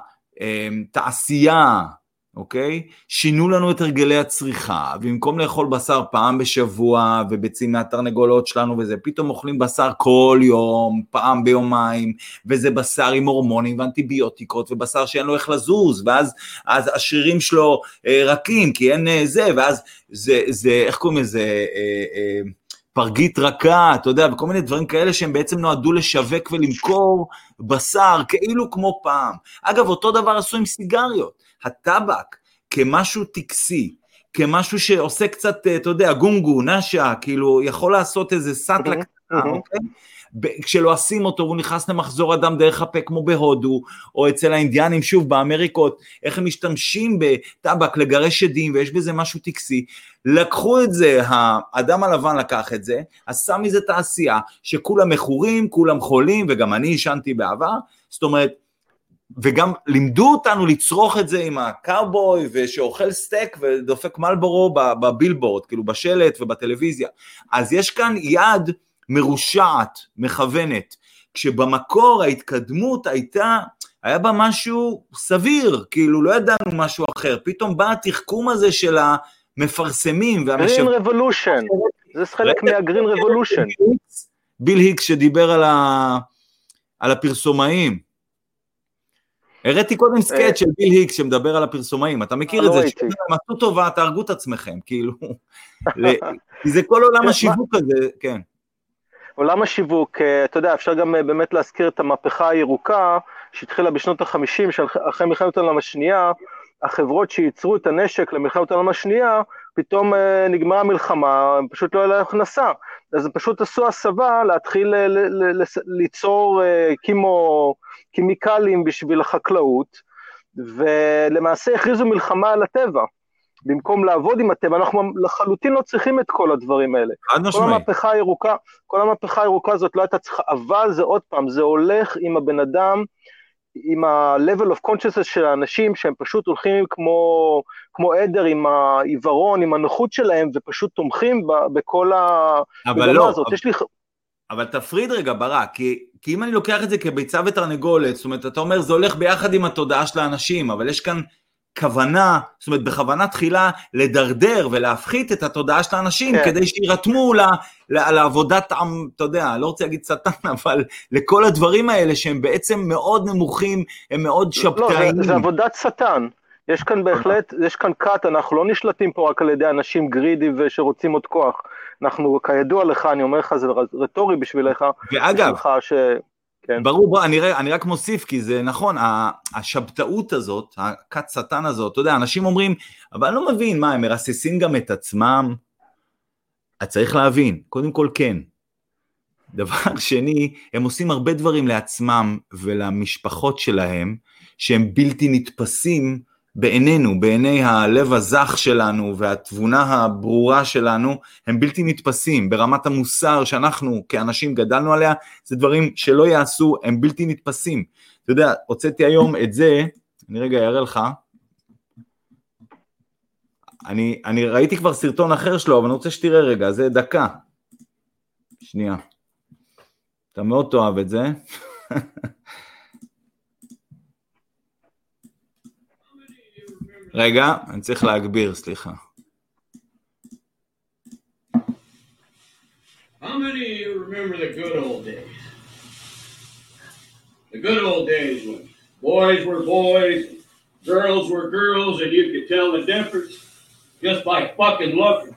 התעשייה, אוקיי? שינו לנו את הרגלי הצריכה, ובמקום לאכול בשר פעם בשבוע, וביצים מהתרנגולות שלנו וזה, פתאום אוכלים בשר כל יום, פעם ביומיים, וזה בשר עם הורמונים ואנטיביוטיקות, ובשר שאין לו איך לזוז, ואז השרירים שלו רכים, כי אין זה, ואז זה איך קוראים לזה, פרגית רכה, אתה יודע, וכל מיני דברים כאלה שהם בעצם נועדו לשווק ולמכור בשר, כאילו כמו פעם. אגב, אותו דבר עשו עם סיגריות. הטבק כמשהו טקסי, כמשהו שעושה קצת, אתה יודע, גונגו, נשה, כאילו יכול לעשות איזה סטלה קטנה, אוקיי? כשלועשים אותו, הוא נכנס למחזור אדם דרך הפה כמו בהודו, או אצל האינדיאנים, שוב, באמריקות, איך הם משתמשים בטבק לגרש שדים, ויש בזה משהו טקסי, לקחו את זה, האדם הלבן לקח את זה, עשה מזה תעשייה, שכולם מכורים, כולם חולים, וגם אני ישנתי בעבר, זאת אומרת, וגם לימדו אותנו לצרוך את זה עם הקאובוי, ושאוכל סטייק ודופק מלבורו בבילבורד, כאילו בשלט ובטלוויזיה, אז יש כאן יד מרושעת, מכוונת, כשבמקור ההתקדמות היה בה משהו סביר, כאילו לא ידענו משהו אחר, פתאום בא התחכום הזה של המפרסמים, גרין רבולושן, זה חלק מהגרין רבולושן. ביל היקס שדיבר על הפרסומאים, הראיתי קודם סקט של ביל היקס שמדבר על הפרסומאים, אתה מכיר את זה, שעשו טובה, תהרגו את עצמכם, כאילו, כי זה כל עולם השיווק הזה, כן. עולם השיווק, אתה יודע, אפשר גם באמת להזכיר את המהפכה הירוקה, שהתחילה בשנות ה-50, אחרי מלחמת העולם השנייה, החברות שייצרו את הנשק למלחמת העולם השנייה, פתאום נגמרה המלחמה, פשוט לא היה לה הכנסה, אז הם פשוט עשו הסבה להתחיל ליצור כימיקלים בשביל החקלאות, ולמעשה הכריזו מלחמה על הטבע, במקום לעבוד עם הטבע, אנחנו לחלוטין לא צריכים את כל הדברים האלה. כל המהפכה הירוקה הזאת לא הייתה צריכה, אבל זה עוד פעם, זה הולך עם הבן אדם, עם ה-level of consciousness של האנשים, שהם פשוט הולכים כמו עדר עם העיוורון, עם הנוחות שלהם, ופשוט תומכים בכל המגמה הזאת. אבל תפריד רגע ברק, כי אם אני לוקח את זה כביצה ותרנגולת, זאת אומרת, אתה אומר, זה הולך ביחד עם התודעה של האנשים, אבל יש כאן כוונה, זאת אומרת, בכוונה תחילה לדרדר ולהפחית את התודעה של האנשים, כדי שירתמו לעבודת, אתה יודע, לא רוצה להגיד שטן, אבל לכל הדברים האלה שהם בעצם מאוד נמוכים, הם מאוד שבתאיים. לא, זה עבודת שטן. יש כאן בהחלט, יש כאן קאט, אנחנו לא נשלטים פה רק על ידי אנשים גרידי ושרוצים עוד כוח. אנחנו, כידוע לך, אני אומר לך, זה רטורי בשבילך. ואגב, ברור, אני רק מוסיף, כי זה נכון, השבתאות הזאת, הקת שטן הזאת, אתה יודע, אנשים אומרים, אבל אני לא מבין, מה, הם מרססים גם את עצמם? אז צריך להבין, קודם כל כן. דבר שני, הם עושים הרבה דברים לעצמם ולמשפחות שלהם, שהם בלתי נתפסים בעינינו, בעיני הלב הזך שלנו והתבונה הברורה שלנו, הם בלתי נתפסים ברמת המוסר שאנחנו כאנשים גדלנו עליה, זה דברים שלא יעשו, הם בלתי נתפסים. אתה יודע, הוצאתי היום את זה, אני רגע אראה לך, אני ראיתי כבר סרטון אחר שלו, אבל אני רוצה שתראה רגע, זה דקה, שנייה, אתה מאוד תאהב את זה, רגע, אני צריך להגביר, סליחה. How many of you remember the good old days? The good old days when boys were boys, girls were girls, and you could tell the difference just by fucking looking.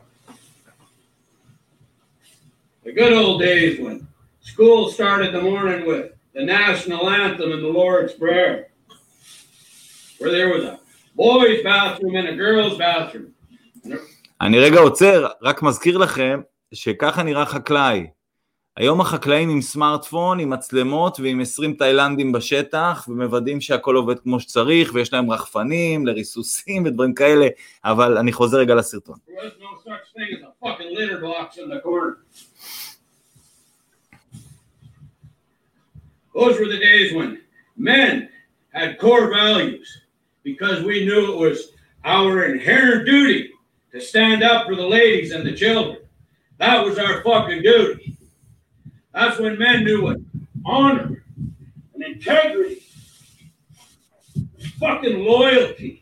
The good old days when school started the morning with the national anthem and the Lord's Prayer, where there was a boys bathroom and a girls bathroom. אני רגע עוצר, רק מזכיר לכם שככה נראה חקלאי. היום החקלאים עם סמארטפון, עם מצלמות ועם 20 תאילנדים בשטח, ומוודאים שהכל עובד כמו שצריך, ויש להם רחפנים לריסוסים ודברים כאלה, אבל אני חוזר רגע לסרטון. There was no such thing as a fucking litter box in the corner. Those were the days when men had core values, because we knew it was our inherent duty to stand up for the ladies and the children. That was our fucking duty. That's when men knew what honor and integrity, fucking loyalty,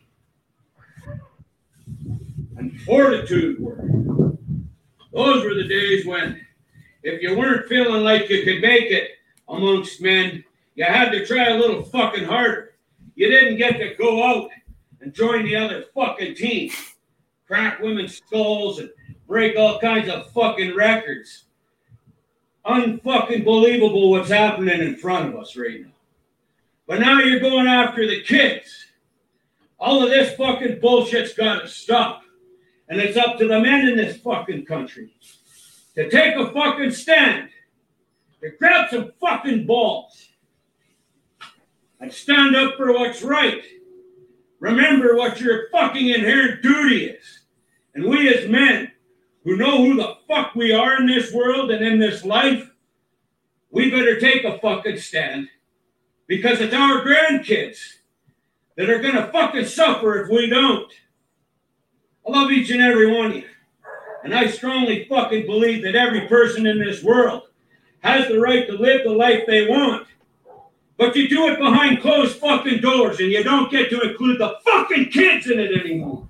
and fortitude were. Those were the days when, if you weren't feeling like you could make it amongst men, you had to try a little fucking harder. You didn't get to go out and join the other fucking team, crack women's skulls and break all kinds of fucking records. Unfucking believable what's happening in front of us right now. But now you're going after the kids. All of this fucking bullshit's got to stop. And it's up to the men in this fucking country to take a fucking stand, to grab some fucking balls, and stand up for what's right. Remember what your fucking inherent duty is. And we as men, who know who the fuck we are in this world and in this life, we better take a fucking stand, because it's our grandkids that are gonna fucking suffer if we don't. I love each and every one of you, and I strongly fucking believe that every person in this world has the right to live the life they want, but you do it behind closed fucking doors, and you don't get to include the fucking kids in it anymore.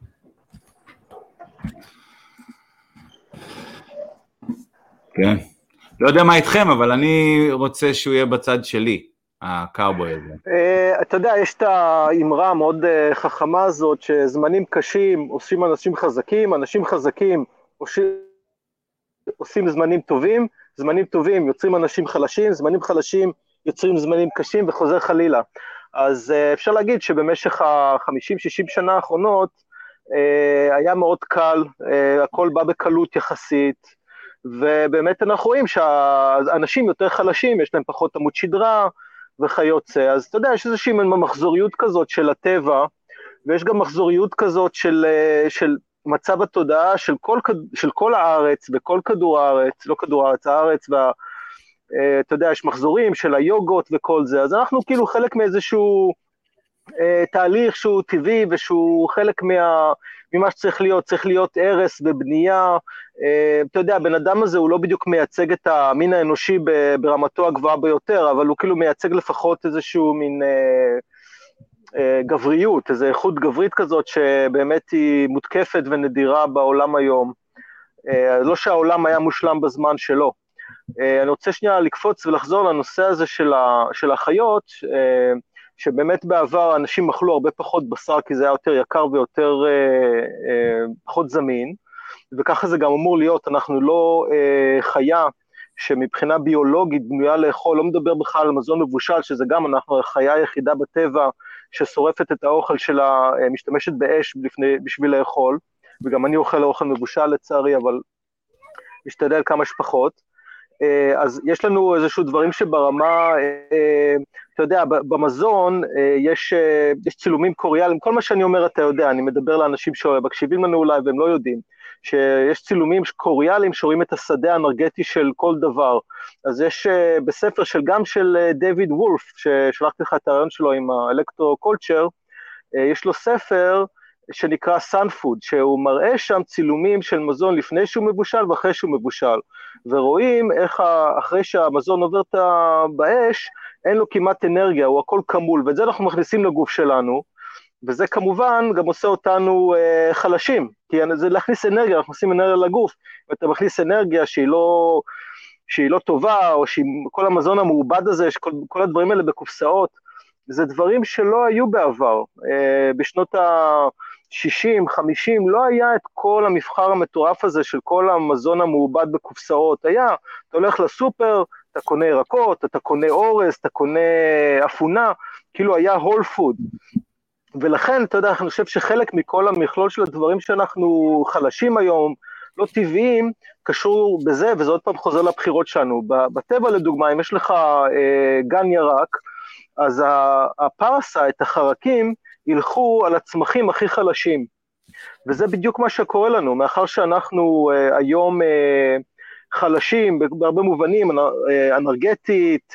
כן. לא יודע מה איתכם, אבל אני רוצה שהוא יהיה בצד שלי, הקאובוי הזה. אתה יודע, יש את האמרה המאוד חכמה הזאת, שזמנים קשים עושים אנשים חזקים, אנשים חזקים עושים זמנים טובים, זמנים טובים יוצרים אנשים חלשים, זמנים חלשים יוצרים זמנים קשים וחוזר חלילה. אז אפשר להגיד שבמשך ה-50-60 שנה האחרונות היה מאוד קל, הכל בא בקלות יחסית, ובאמת אנחנו רואים שהאנשים יותר חלשים, יש להם פחות עמוד שדרה וכיוצא, אז אתה יודע, יש איזושהי מחזוריות כזאת של הטבע, ויש גם מחזוריות כזאת של מצב התודעה של כל הארץ, וכל כדור הארץ, לא כדור הארץ, הארץ, אתה יודע, יש מחזורים של היוגות וכל זה, אז אנחנו כאילו חלק מאיזשהו תהליך שהוא טבעי, ושהוא חלק ממה שצריך להיות, צריך להיות ערס ובנייה, אתה יודע, הבן אדם הזה הוא לא בדיוק מייצג את המין האנושי ברמתו הגבוהה ביותר, אבל הוא כאילו מייצג לפחות איזשהו מין גבריות, איזו איכות גברית כזאת, שבאמת היא מותקפת ונדירה בעולם היום, לא שהעולם היה מושלם בזמן שלו. אני רוצה שנייה לקפוץ ולחזור לנושא הזה של החיות, שבאמת בעבר אנשים אכלו הרבה פחות בשר, כי זה היה יותר יקר ויותר פחות זמין, וככה זה גם אמור להיות, אנחנו לא חיה שמבחינה ביולוגית בנויה לאכול, לא מדבר בכלל על מזון מבושל, שזה גם אנחנו החיה היחידה בטבע ששורפת את האוכל שלה, משתמשת באש בשביל לאכול, וגם אני אוכל אוכל מבושל לצערי, אבל משתדל כמה שפחות. אז יש לנו איזשהו דברים שברמה, אתה יודע, במזון יש צילומים קוריאליים, כל מה שאני אומר אתה יודע, אני מדבר לאנשים שמקשיבים לנו אולי והם לא יודעים, שיש צילומים קוריאליים שרואים את השדה האנרגטי של כל דבר, אז יש בספר גם של דיוויד וולף, ששלחתי לך את הרעיון שלו עם האלקטרו-קולצ'ר, יש לו ספר שנקרא סאנפוד, שהוא מראה שם צילומים של מזון לפני שהוא מבושל ואחרי שהוא מבושל, ורואים איך אחרי שהמזון עובר באש, אין לו כמעט אנרגיה, הוא הכל כמול, ואת זה אנחנו מכניסים לגוף שלנו, וזה כמובן גם עושה אותנו חלשים, כי זה להכניס אנרגיה, אנחנו מכניסים אנרגיה לגוף, ואתה מכניס אנרגיה שהיא לא טובה, או כל המזון המעובד הזה, כל הדברים האלה בקופסאות, זה דברים שלא היו בעבר, בשנות ה-60, 50, לא היה את כל המבחר המטורף הזה של כל המזון המעובד בקופסאות, היה, אתה הולך לסופר, אתה קונה ירקות, אתה קונה אורז, אתה קונה אפונה, כאילו היה הול פוד, ולכן, אתה יודע, אני חושב שחלק מכל המכלול של הדברים שאנחנו חלשים היום, לא טבעיים, קשור בזה, וזה עוד פעם חוזר לבחירות שלנו, בטבע לדוגמה, אם יש לך גן ירק, אז הפרסייט, החרקים, ילכו על הצמחים הכי חלשים, וזה בדיוק מה שקורה לנו, מאחר שאנחנו היום חלשים, בהרבה מובנים, אנרגטית,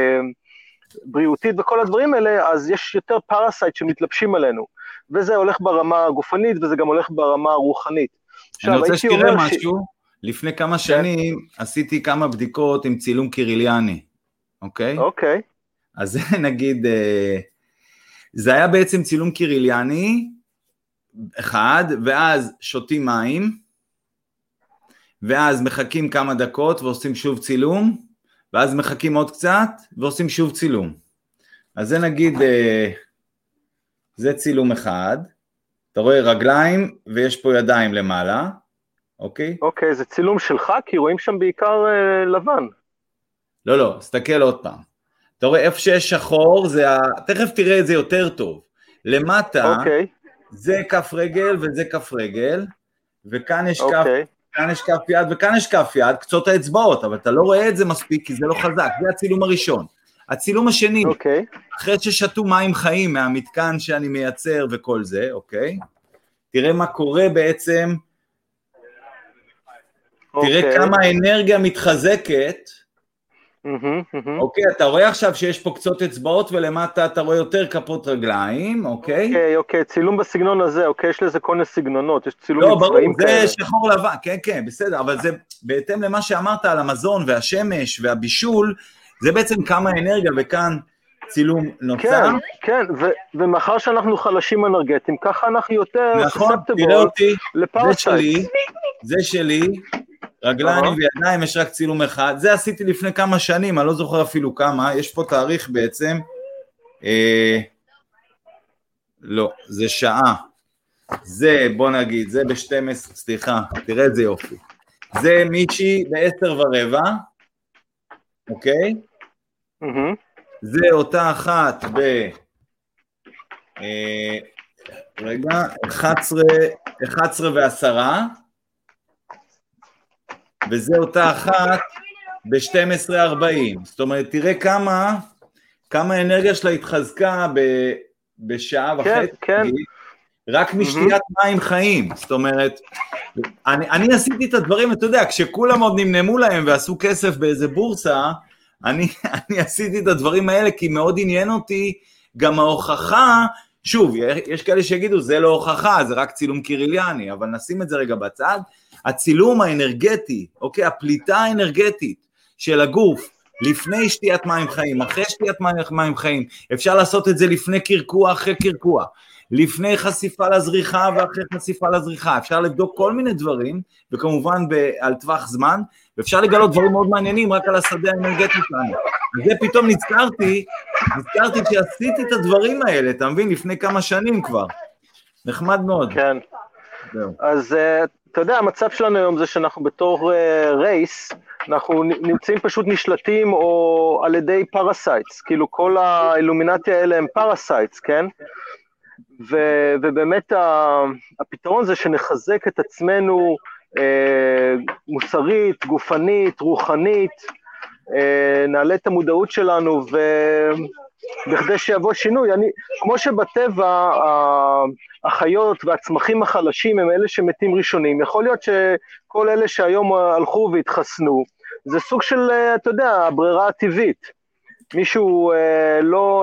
בריאותית וכל הדברים האלה, אז יש יותר פרסייט שמתלבשים עלינו, וזה הולך ברמה הגופנית, וזה גם הולך ברמה הרוחנית. אני רוצה שתראה משהו, לפני כמה שנים עשיתי כמה בדיקות עם צילום קיריליאני, אוקיי? אוקיי. אז זה נגיד, זה היה בעצם צילום קיריליאני, אחד, ואז שותים מים, ואז מחכים כמה דקות ועושים שוב צילום, ואז מחכים עוד קצת ועושים שוב צילום. אז זה נגיד, זה צילום אחד, אתה רואה רגליים ויש פה ידיים למעלה, אוקיי? אוקיי, זה צילום שלך, כי רואים שם בעיקר לבן. לא, סתכל עוד פעם. אתה רואה איפה שיש שחור, תכף תראה את זה יותר טוב. למטה, אוקיי. זה כף רגל וזה כף רגל, וכאן יש כף, אוקיי. כאן יש כף יד וכאן יש כף יד, קצות האצבעות, אבל אתה לא רואה את זה מספיק כי זה לא חזק. זה הצילום הראשון. הצילום השני, אוקיי. אחרי ששתו מים חיים מהמתקן שאני מייצר וכל זה, אוקיי? תראה מה קורה בעצם, תראה כמה האנרגיה מתחזקת, אוקיי, אתה רואה עכשיו שיש פה קצות אצבעות ולמטה אתה רואה יותר כפות רגליים, אוקיי? אוקיי, צילום בסגנון הזה, אוקיי, יש לזה כל מיני סגנונות, יש צילום לא, ברור, כאלה. זה שחור לבן, כן, בסדר, אבל זה בהתאם למה שאמרת על המזון והשמש והבישול, זה בעצם כמה אנרגיה וכאן צילום נוצר. כן, ומאחר שאנחנו חלשים אנרגטיים, ככה אנחנו יותר נכון, תראה אותי, לפרסייט. זה שלי, רגליים וידיים, יש רק צילום אחד, זה עשיתי לפני כמה שנים, אני לא זוכר אפילו כמה, יש פה תאריך בעצם, לא, זה שעה, זה בוא נגיד, זה ב-12, סליחה, תראה איזה יופי, זה מישהי ב-10:15, אוקיי? זה אותה אחת רגע, 11:10, וזה אותה אחת ב-12:40, זאת אומרת, תראה כמה אנרגיה שלה התחזקה בשעה וחצי, רק משתיית מים חיים, זאת אומרת, אני עשיתי את הדברים, אתה יודע, כשכולם עוד נמנמו להם ועשו כסף באיזה בורסה, אני עשיתי את הדברים האלה, כי מאוד עניין אותי, גם ההוכחה, שוב, יש כאלה שיגידו, זה לא הוכחה, זה רק צילום קיריליאני, אבל נשים את זה רגע בצד, הצילום האנרגטי, אוקיי, הפליטה האנרגטית של הגוף, לפני שתיית מים חיים, אחרי שתיית מים חיים, אפשר לעשות את זה לפני קרקוע, אחרי קרקוע, לפני חשיפה לזריחה ואחרי חשיפה לזריחה, אפשר לבדוק כל מיני דברים, וכמובן על טווח זמן, ואפשר לגלות דברים מאוד מעניינים רק על השדה האנרגטי שלנו. וזה פתאום נזכרתי שעשיתי את הדברים האלה, אתה מבין, לפני כמה שנים כבר. נחמד מאוד. כן. אז אתה יודע, המצב שלנו היום זה שאנחנו בתור רייס, אנחנו נמצאים פשוט נשלטים או על ידי פרסייטס, כאילו כל האילומינטיה האלה הם פרסייטס, כן? ובאמת הפתרון זה שנחזק את עצמנו מוסרית, גופנית, רוחנית, נעלה את המודעות שלנו, ובכדי שיבוא שינוי, כמו שבטבע החיות והצמחים החלשים הם אלה שמתים ראשונים, יכול להיות שכל אלה שהיום הלכו והתחסנו, זה סוג של, אתה יודע, הברירה הטבעית, מישהו לא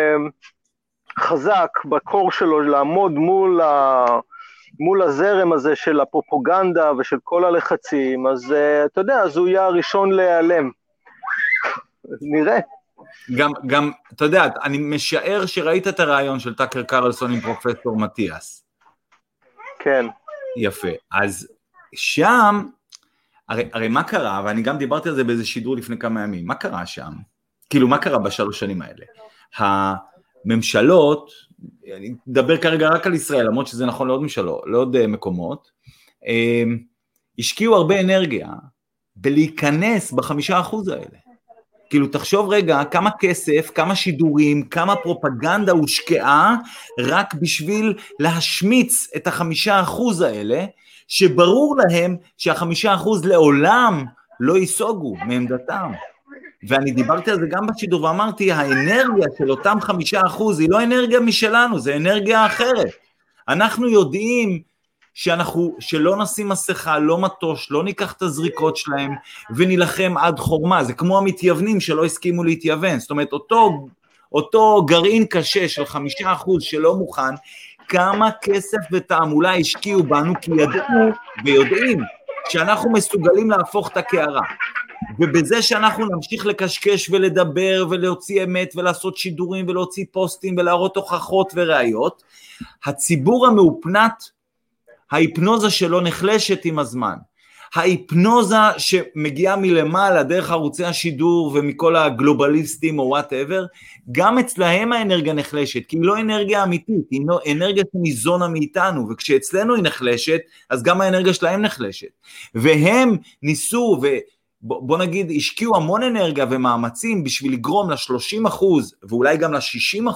חזק בקור שלו לעמוד מול הזרם הזה של הפרופוגנדה ושל כל הלחצים, אז אתה יודע, אז הוא יהיה הראשון להיעלם. נראה. גם, אתה יודע, אני משער שראית את הרעיון של טאקר קרלסון עם פרופסור מתיאס. כן. יפה. אז שם, הרי מה קרה, ואני גם דיברתי על זה באיזה שידור לפני כמה ימים, מה קרה שם? כאילו, מה קרה בשלוש שנים האלה? הממשלות, אני מדבר כרגע רק על ישראל, למרות שזה נכון לעוד ממשלות, לעוד מקומות, השקיעו הרבה אנרגיה בלהיכנס ב5% האלה. כאילו תחשוב רגע כמה כסף, כמה שידורים, כמה פרופגנדה הושקעה, רק בשביל להשמיץ את 5% האלה, שברור להם שה5% לעולם לא ייסוגו מעמדתם. ואני דיברתי על זה גם בשידור ואמרתי, האנרגיה של אותם 5% היא לא אנרגיה משלנו, זה אנרגיה אחרת. אנחנו יודעים שלא נשים מסכה, לא מטוש, לא ניקח את הזריקות שלהם, ונלחם עד חורמה, זה כמו המתייוונים שלא הסכימו להתייוון, זאת אומרת, אותו גרעין קשה של 5% שלא מוכן, כמה כסף ותעמולה השקיעו בנו, כי ידעו ויודעים שאנחנו מסוגלים להפוך את הקערה, ובזה שאנחנו נמשיך לקשקש ולדבר ולהוציא אמת ולעשות שידורים ולהוציא פוסטים ולהראות הוכחות וראיות, הציבור המאופנת, ההיפנוזה שלו נחלשת עם הזמן. ההיפנוזה שמגיעה מלמעלה דרך ערוצי השידור ומכל הגלובליסטים או whatever, גם אצלהם האנרגיה נחלשת, כי היא לא אנרגיה אמיתית, היא אנרגיה שניזונה מאיתנו, וכשאצלנו היא נחלשת, אז גם האנרגיה שלהם נחלשת. והם ניסו, ובוא נגיד, השקיעו המון אנרגיה ומאמצים בשביל לגרום ל30%, ואולי גם ל60%,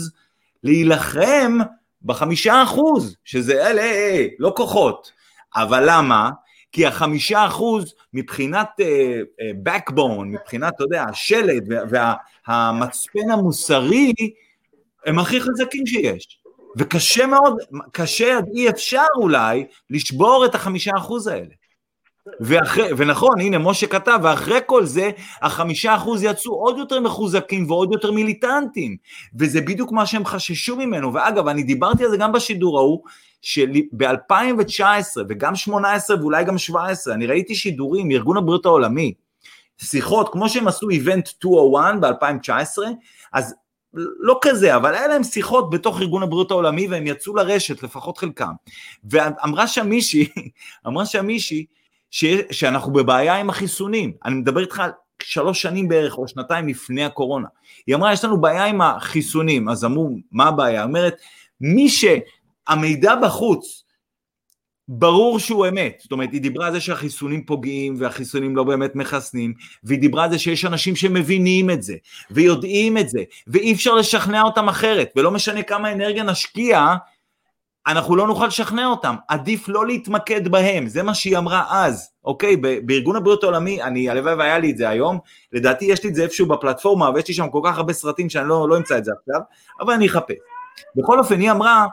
להילחם ב5%, שזה לא כוחות. אבל למה? כי 5% מבחינת backbone, מבחינת, אתה יודע, השלד והמצפן המוסרי, הם הכי חזקים שיש. וקשה מאוד, קשה עד אי אפשר אולי לשבור את 5% האלה. ונכון, הנה משה כתב, ואחרי כל זה, 5% יצאו עוד יותר מחוזקים ועוד יותר מיליטנטים, וזה בדיוק מה שהם חששו ממנו. ואגב, אני דיברתי על זה גם בשידור ההוא, שב-2019 וגם 18 ואולי גם 17, אני ראיתי שידורים מארגון הבריאות העולמי, שיחות, כמו שהם עשו איבנט 201 ב-2019, אז לא כזה, אבל היה להם שיחות בתוך ארגון הבריאות העולמי, והם יצאו לרשת, לפחות חלקם, ואמרה שם מישהי, שאנחנו בבעיה עם החיסונים, אני מדבר איתך על 3 שנים בערך, או 2 לפני הקורונה, היא אמרה, יש לנו בעיה עם החיסונים, אז אמרו, מה הבעיה? היא אומרת, מי שהמידע בחוץ, ברור שהוא אמת, זאת אומרת, היא דיברה על זה שהחיסונים פוגעים, והחיסונים לא באמת מחסנים, והיא דיברה על זה שיש אנשים שמבינים את זה, ויודעים את זה, ואי אפשר לשכנע אותם אחרת, ולא משנה כמה אנרגיה נשקיע, אנחנו לא נוכל לשכנע אותם, עדיף לא להתמקד בהם, זה מה שהיא אמרה אז, אוקיי, בארגון הבריאות העולמי, הלוואי והיה לי את זה היום, לדעתי יש לי את זה איפשהו בפלטפורמה, ויש לי שם כל כך הרבה סרטים שאני לא אמצא את זה עכשיו, אבל אני אחפש. בכל אופן, היא אמרה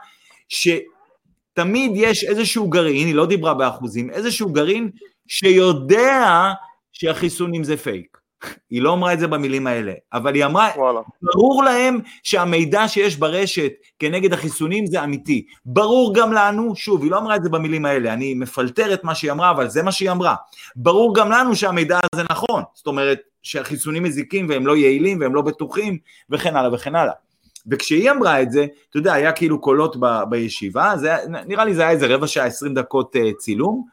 שתמיד יש איזשהו גרעין, היא לא דיברה באחוזים, איזשהו גרעין שיודע שהחיסונים זה פייק. היא לא אמרה את זה במילים האלה, אבל היא אמרה, ברור להם שהמידע שיש ברשת כנגד החיסונים זה אמיתי, ברור גם לנו, שוב, היא לא אמרה את זה במילים האלה, אני מפלטר את מה שהיא אמרה, אבל זה מה שהיא אמרה, ברור גם לנו שהמידע הזה נכון, זאת אומרת שהחיסונים מזיקים והם לא יעילים והם לא בטוחים וכן הלאה וכן הלאה, וכשהיא אמרה את זה, אתה יודע, היה כאילו קולות בישיבה, נראה לי זה היה איזה 15 שעה, 20 דקות צילום,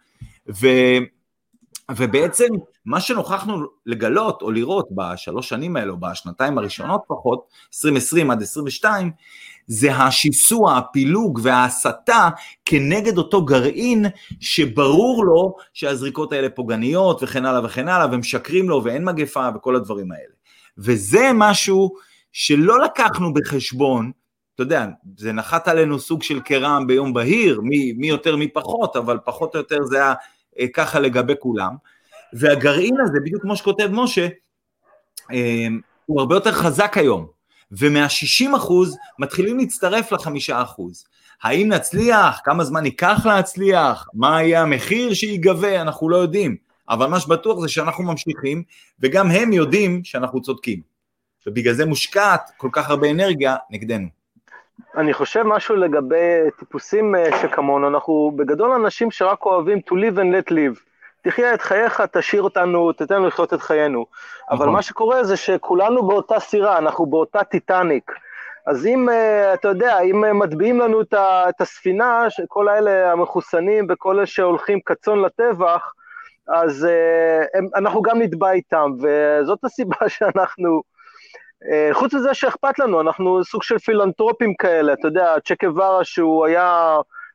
ובעצם מה שנוכחנו לגלות או לראות בשלוש שנים האלו, בשנתיים הראשונות פחות, 2020 עד 2022, זה השיסוע, הפילוג וההסתה כנגד אותו גרעין שברור לו שהזריקות האלה פוגעניות וכן הלאה וכן הלאה, והם שקרים לו ואין מגפה וכל הדברים האלה. וזה משהו שלא לקחנו בחשבון, אתה יודע, זה נחת עלינו סוג של קרם ביום בהיר, מי יותר מי פחות, אבל פחות או יותר זה היה ככה לגבי כולם, והגרעין הזה, בדיוק כמו שכותב משה, הוא הרבה יותר חזק היום, ומה-60% מתחילים להצטרף ל5%. האם נצליח? כמה זמן ייקח להצליח? מה יהיה המחיר שיגבה? אנחנו לא יודעים, אבל מה שבטוח זה שאנחנו ממשיכים, וגם הם יודעים שאנחנו צודקים, ובגלל זה מושקעת כל כך הרבה אנרגיה נגדנו. אני חושב משהו לגבי טיפוסים שכמונו, אנחנו בגדול אנשים שרק אוהבים to live and let live, תחיה את חייך, תשאיר אותנו, תתן לנו לחיות את חיינו, אבל מה שקורה זה שכולנו באותה סירה, אנחנו באותה טיטניק, אז אם, אתה יודע, אם מטביעים לנו את הספינה, כל האלה המחוסנים וכל אלה שהולכים קצון לטבח, אז אנחנו גם נטבע איתם, וזאת הסיבה שאנחנו, חוץ מזה שאכפת לנו, אנחנו סוג של פילנטרופים כאלה, אתה יודע, צ'ה גווארה שהוא היה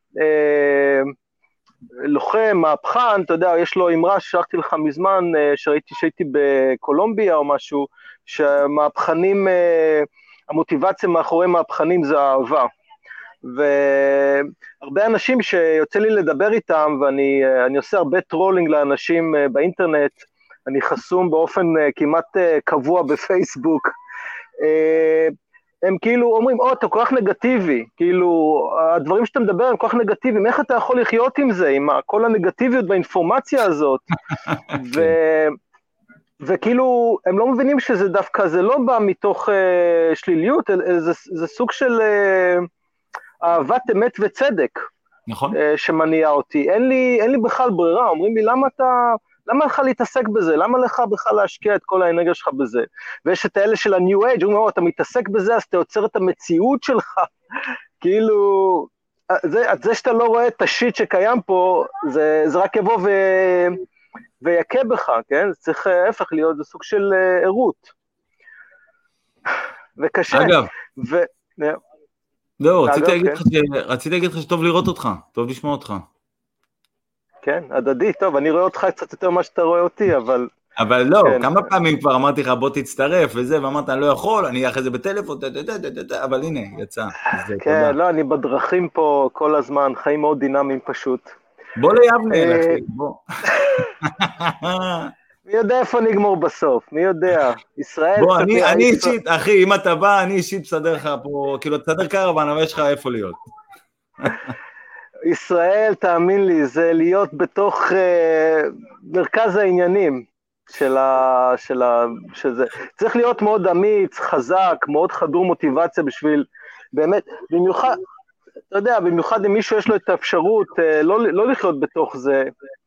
לוחם, מהפכן, אתה יודע, יש לו אמרה ששלחתי לך מזמן, שראיתי שהייתי בקולומביה או משהו, שמהפכנים, המוטיבציה מאחורי מהפכנים זה אהבה, והרבה אנשים שיוצא לי לדבר איתם, ואני עושה הרבה טרולינג לאנשים באינטרנט, אני חסום באופן כמעט קבוע בפייסבוק, הם כאילו אומרים, אתה כל כך נגטיבי, כאילו, הדברים שאתה מדבר הם כל כך נגטיביים, איך אתה יכול לחיות עם זה, עם כל הנגטיביות באינפורמציה הזאת, וכאילו, הם לא מבינים שזה דווקא, זה לא בא מתוך שליליות, זה סוג של אהבת אמת וצדק, נכון. שמניע אותי. אין לי בכלל ברירה, אומרים לי, למה לך להתעסק בזה? למה לך בכלל להשקיע את כל האנרגיה שלך בזה? ויש את האלה של ה-New Age, אומרים, אתה מתעסק בזה, אז אתה יוצר את המציאות שלך. כאילו, זה שאתה לא רואה את השיט שקיים פה, זה רק יבוא ויקה בך, כן? זה צריך הפך להיות, זה סוג של עירות. וקשה. אגב, לא, אגב, רציתי להגיד לך שטוב לראות אותך, טוב לשמוע אותך. כן, הדדי, טוב, אני רואה אותך קצת יותר ממה שאתה רואה אותי, אבל... אבל לא, כן. כמה פעמים כבר אמרתי לך, בוא תצטרף וזה, ואמרת, אני לא יכול, אני אחרי זה בטלפון, אבל הנה, יצא. כן, לא, אני בדרכים פה כל הזמן, חיים מאוד דינמיים פשוט. בוא ליבנה, להחליק, בוא. מי יודע איפה נגמור בסוף, מי יודע, ישראל... בוא, אני אישית, אחי, אם אתה בא, אני אישית מסדר לך פה, כאילו, תסדר קרוון, אבל יש לך איפה להיות. ישראל, תאמין לי, זה להיות בתוך מרכז העניינים של זה. צריך להיות מאוד אמיץ, חזק, מאוד חדור מוטיבציה בשביל, באמת, במיוחד, אתה יודע, במיוחד אם מישהו יש לו את האפשרות לא לחיות בתוך זה,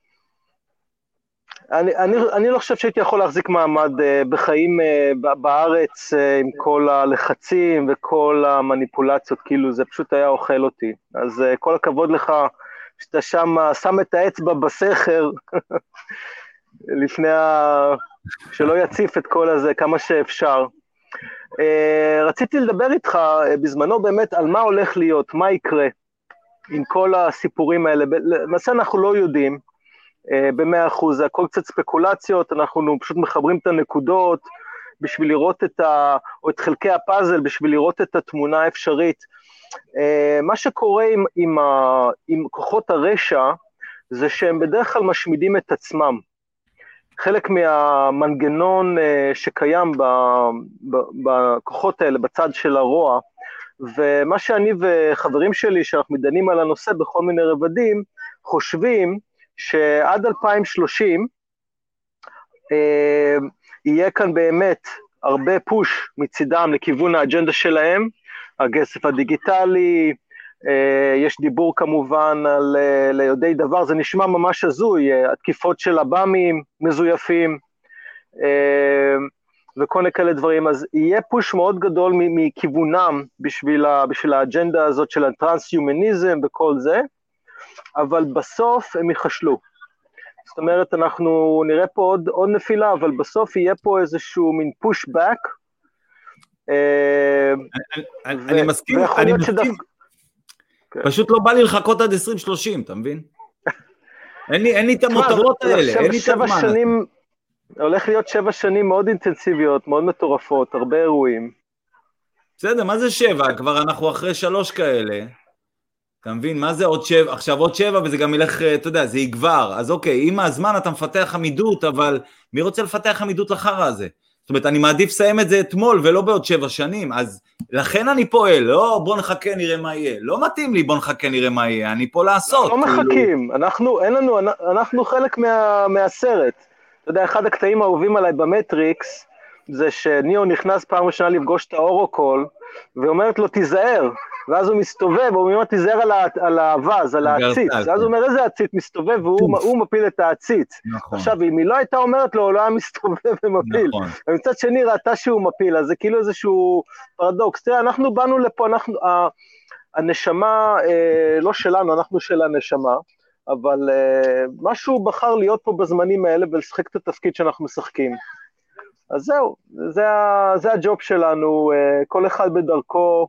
אני לא חושב שהייתי יכול להחזיק מעמד בחיים בארץ עם כל הלחצים וכל המניפולציות, כאילו זה פשוט היה אוכל אותי. אז כל הכבוד לך שאתה שם את האצבע בסכר, לפני שלא יציף את כל הזה כמה שאפשר. רציתי לדבר איתך בזמנו באמת על מה הולך להיות, מה יקרה עם כל הסיפורים האלה. למעשה אנחנו לא יודעים, ב100%, זה הכל קצת ספקולציות, אנחנו פשוט מחברים את הנקודות בשביל לראות או את חלקי הפאזל, בשביל לראות את התמונה האפשרית. מה שקורה עם כוחות הרשע, זה שהם בדרך כלל משמידים את עצמם. חלק מהמנגנון שקיים בכוחות האלה, בצד של הרוע, ומה שאני וחברים שלי, שאנחנו מדנים על הנושא בכל מיני רבדים, חושבים, שעד 2030 יהיה כאן באמת הרבה פוש מצידם לכיוון האג'נדה שלהם, הכסף הדיגיטלי, יש דיבור כמובן על ליודעי דבר, זה נשמע ממש הזוי, התקיפות של הבאמים מזויפים, וכל מיני כאלה דברים, אז יהיה פוש מאוד גדול מכיוונם בשביל האג'נדה הזאת של הטרנס-יומניזם וכל זה, אבל בסוף הם יחשלו. זאת אומרת, אנחנו נראה פה עוד נפילה, אבל בסוף יהיה פה איזשהו מין פוש-בק. אני מסכים, פשוט לא בא לי לחכות עד 2030, אתה מבין? אין לי את המותרות האלה, אין לי את הזמן. הולך להיות 7 שנים מאוד אינטנסיביות, מאוד מטורפות, הרבה אירועים. בסדר, מה זה 7? כבר אנחנו אחרי 3 כאלה. אתה מבין, מה זה עוד 7? עכשיו עוד 7 וזה גם ילך, אתה יודע, זה יגבר. אז אוקיי, עם הזמן אתה מפתח עמידות, אבל מי רוצה לפתח עמידות לחרא הזה? זאת אומרת, אני מעדיף לסיים את זה אתמול ולא בעוד 7 שנים, אז לכן אני פועל, לא בוא נחכה נראה מה יהיה. לא מתאים לי בוא נחכה נראה מה יהיה, אני פה לעשות. לא מחכים, אנחנו חלק מהסרט. אתה יודע, אחד הקטעים האהובים עליי במטריקס, זה שניאו נכנס פעם ראשונה לפגוש את האורוקול, ואומרת לו תיזהר, ואז הוא מסתובב, הוא אומר תיזהר על האבז, על העציץ, אז הוא אומר איזה עציץ מסתובב, והוא מפיל את העציץ. עכשיו, אם היא לא הייתה אומרת לו, הוא לא היה מסתובב ומפיל, ומצד שני ראתה שהוא מפיל, אז זה כאילו איזשהו פרדוקס. תראה, אנחנו באנו לפה, הנשמה, לא שלנו, אנחנו של הנשמה, אבל משהו בחר להיות פה בזמנים האלה, ולשחק את התפקיד שאנחנו משחקים. אז זהו, זה הג'וב שלנו, כל אחד בדרכו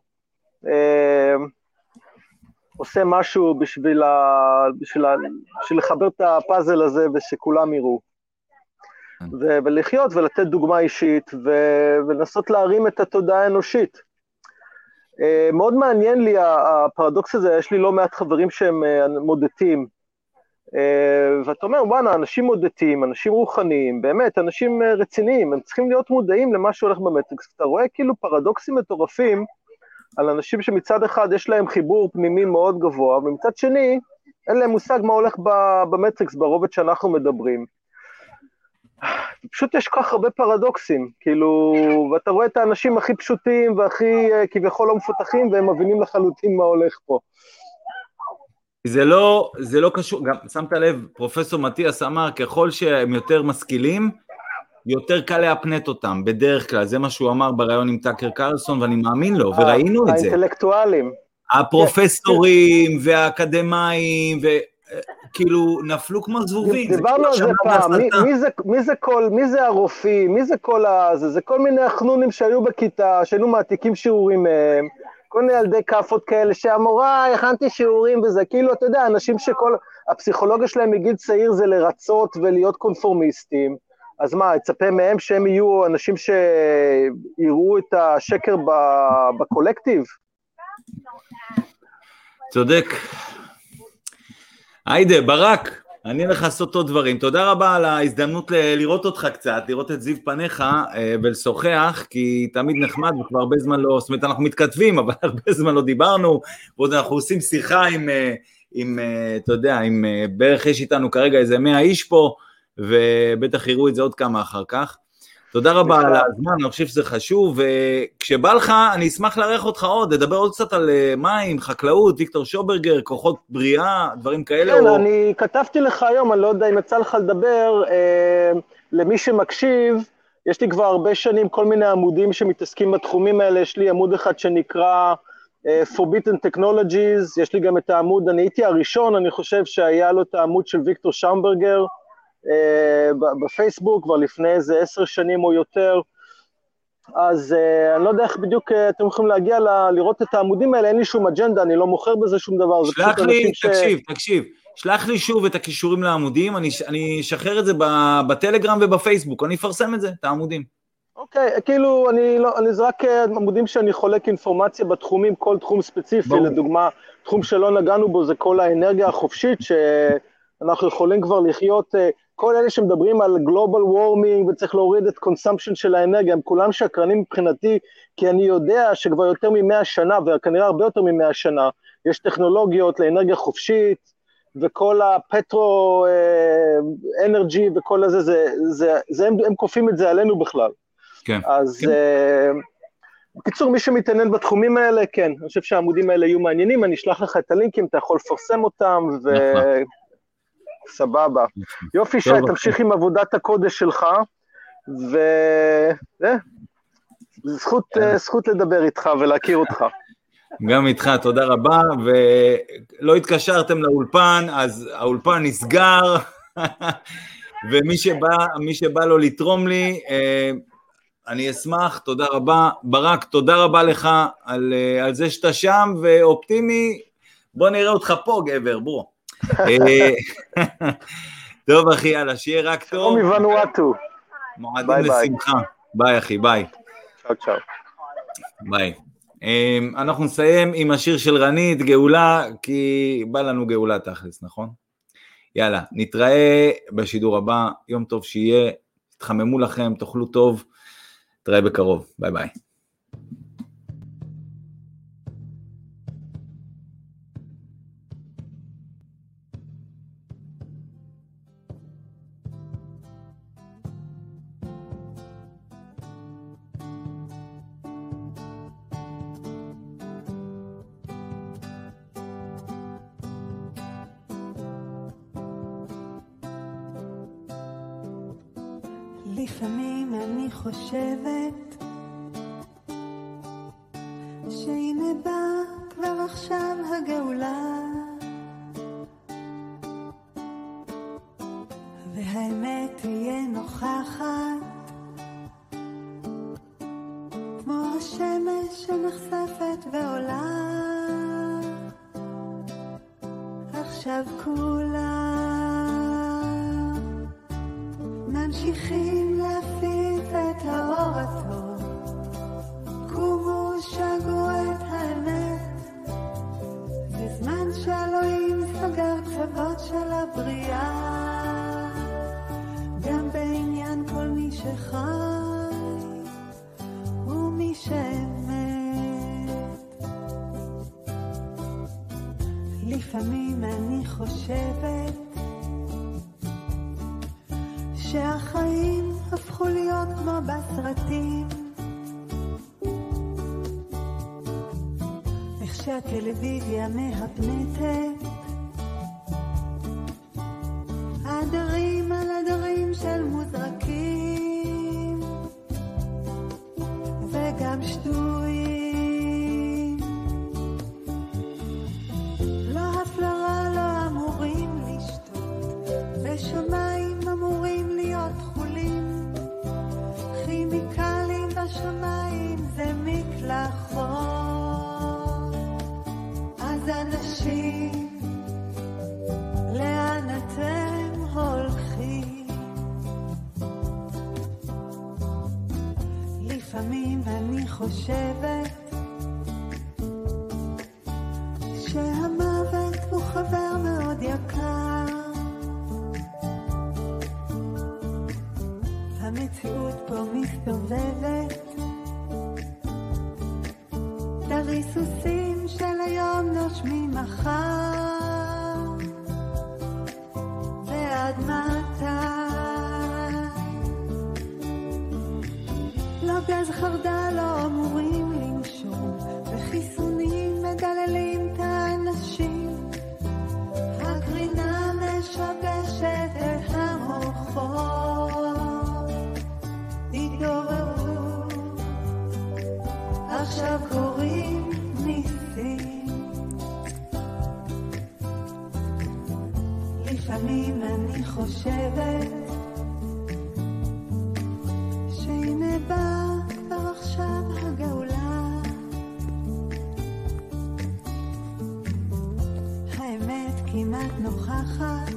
עושה משהו בשביל לחבר את הפאזל הזה ושכולם יראו. ולחיות ולתת דוגמה אישית ולנסות להרים את התודעה האנושית. מאוד מעניין לי הפרדוקס הזה, יש לי לא מעט חברים שהם מודדים, ואתה אומר, וואנה, אנשים מודדים, אנשים רוחניים, באמת, אנשים רציניים, הם צריכים להיות מודעים למה שהולך במטריקס. אתה רואה כאילו פרדוקסים מטורפים על אנשים שמצד אחד יש להם חיבור פנימי מאוד גבוה, ומצד שני, אין להם מושג מה הולך במטריקס, ברובד שאנחנו מדברים. פשוט יש כך הרבה פרדוקסים, כאילו, ואתה רואה את האנשים הכי פשוטים והכי כביכול לא מפותחים, והם מבינים לחלוטין מה הולך פה. זה לא קשור, גם שמת לב, פרופסור מתיאס אמר, ככל שהם יותר משכילים, יותר קל להפנט אותם, בדרך כלל, זה מה שהוא אמר בראיון עם טאקר קרלסון, ואני מאמין לו, וראינו את זה. האינטלקטואלים. הפרופסורים והאקדמאים, וכאילו נפלו כמו זבובים. דיברנו על זה פעם, מי זה הרופאים, מי זה כל הזה, זה כל מיני החנונים שהיו בכיתה, שהיינו מעתיקים שיעורים מהם, כל מיני ילדי כפות כאלה, שהמורה, הכנתי שיעורים וזה, כאילו, אתה יודע, אנשים שכל, הפסיכולוגיה שלהם מגיל צעיר זה לרצות ולהיות קונפורמיסטים, אז מה, אצפה מהם שהם יהיו אנשים שיראו את השקר בקולקטיב? צודק. היידה, ברק, אני הולך לעשות עוד דברים. תודה רבה על ההזדמנות לראות אותך קצת, לראות את זיו פניך ולשוחח, כי תמיד נחמד וכבר הרבה זמן לא, זאת אומרת אנחנו מתכתבים, אבל הרבה זמן לא דיברנו, ועוד אנחנו עושים שיחה עם אתה יודע, עם בערך יש איתנו כרגע איזה 100 איש פה, ובטח יראו את זה עוד כמה אחר כך. תודה רבה על הזמן, אני חושב שזה חשוב, וכשבא לך, אני אשמח לארח אותך עוד, לדבר עוד קצת על מים, חקלאות, ויקטור שוברגר, כוחות בריאה, דברים כאלה. כן, אני כתבתי לך היום, אני לא יודע אם יצא לך לדבר, למי שמקשיב, יש לי כבר הרבה שנים כל מיני עמודים שמתעסקים בתחומים האלה, יש לי עמוד אחד שנקרא Forbidden Technologies, יש לי גם את העמוד, אני הייתי הראשון, אני חושב שהיה לו את העמוד של ויקטור שומברגר, בפייסבוק, כבר לפני איזה 10 שנים או יותר, אז אני לא יודע איך בדיוק אתם יכולים להגיע לראות את העמודים האלה, אין לי שום אג'נדה, אני לא מוכר בזה שום דבר. שלח לי, תקשיב, שלח לי שוב את הקישורים לעמודים, אני אשחרר את זה בטלגרם ובפייסבוק, אני אפרסם את זה, את העמודים. אוקיי, כאילו, אני זה רק עמודים שאני חולק אינפורמציה בתחומים, כל תחום ספציפי, לדוגמה, תחום שלא נגענו בו זה כל האנרגיה החופשית, שאנחנו יכולים כבר לחיות, כל אלה שמדברים על גלובל וורמינג, וצריך להוריד את קונסמפשן של האנרגיה, הם כולם שקרנים מבחינתי, כי אני יודע שכבר יותר מ100 שנה, וכנראה הרבה יותר מ100 שנה, יש טכנולוגיות לאנרגיה חופשית, וכל הפטרו אנרגי וכל הזה, הם קופים את זה עלינו בכלל. כן. אז בקיצור, מי שמתעניין בתחומים האלה, כן, אני חושב שהעמודים האלה יהיו מעניינים, אני אשלח לך את הלינקים, אתה יכול לפרסם אותם, סבבה. יופי שי, תמשיך עם עבודת הקודש שלך, זכות לדבר איתך ולהכיר אותך. גם איתך, תודה רבה, ולא התקשרתם לאולפן, אז האולפן נסגר, ומי שבא לו לתרום לי, אני אשמח, תודה רבה. ברק, תודה רבה לך על זה שאתה שם, ואופטימי, בוא נראה אותך פה, גבר, בוא. טוב אחי, יאללה, שיהיה רק טוב. שלום מוונואטו. מועדים לשמחה. ביי אחי, ביי. צ'או. ביי. אנחנו נסיים עם השיר של רנית, גאולה, כי בא לנו גאולה תכלס, נכון? יאללה, נתראה בשידור הבא, יום טוב שיהיה, תתחממו לכם, תאכלו טוב, נתראה בקרוב, ביי ביי. לפעמים אני חושבת שהנה בא כבר עכשיו הגאולה, והאמת תהיה נוכחת כמו השמש שנחשפת ועולה. עכשיו כולם ממשיכים להפיץ את האור הטוב, קומו שגו את האמת, זה זמן שאלוהים סגר קצוות של הבריאה, גם בעניין כל מי שחי ומי שמת. לפעמים אני חושבת שהחיים הפכו להיות כמו בסרטים, איך שהטלוויזיה מהפנטת אנשים, לאן אתם הולכים? לפעמים אני חושבת שהמוות הוא חבר מאוד יקר. המציאות פה מסתובבת, הריסוסים של היום נושמים מחר, ועד מתי? לא גז חרדה לא אמורים לנשום, וחיסונים מדללים את האנשים. הקרינה משבשת את המוחות, התעוררו, עכשיו קוראים ניסים. לפעמים אני חושבת שהנה בא כבר עכשיו הגאולה. האמת כמעט נוכחת,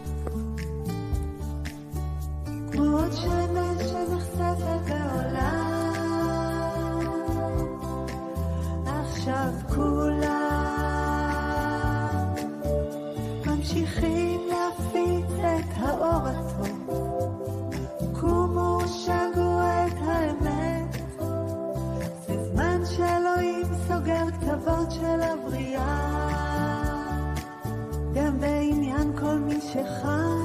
כמו עוד שמש שנחשפת בעולם. עכשיו כולם ממשיכים להפיץ את האור הטוב. קומו שגו את האמת, זה זמן שאלוהים סוגר כתבות של הבריאה, גם בעניין כל מי שחי.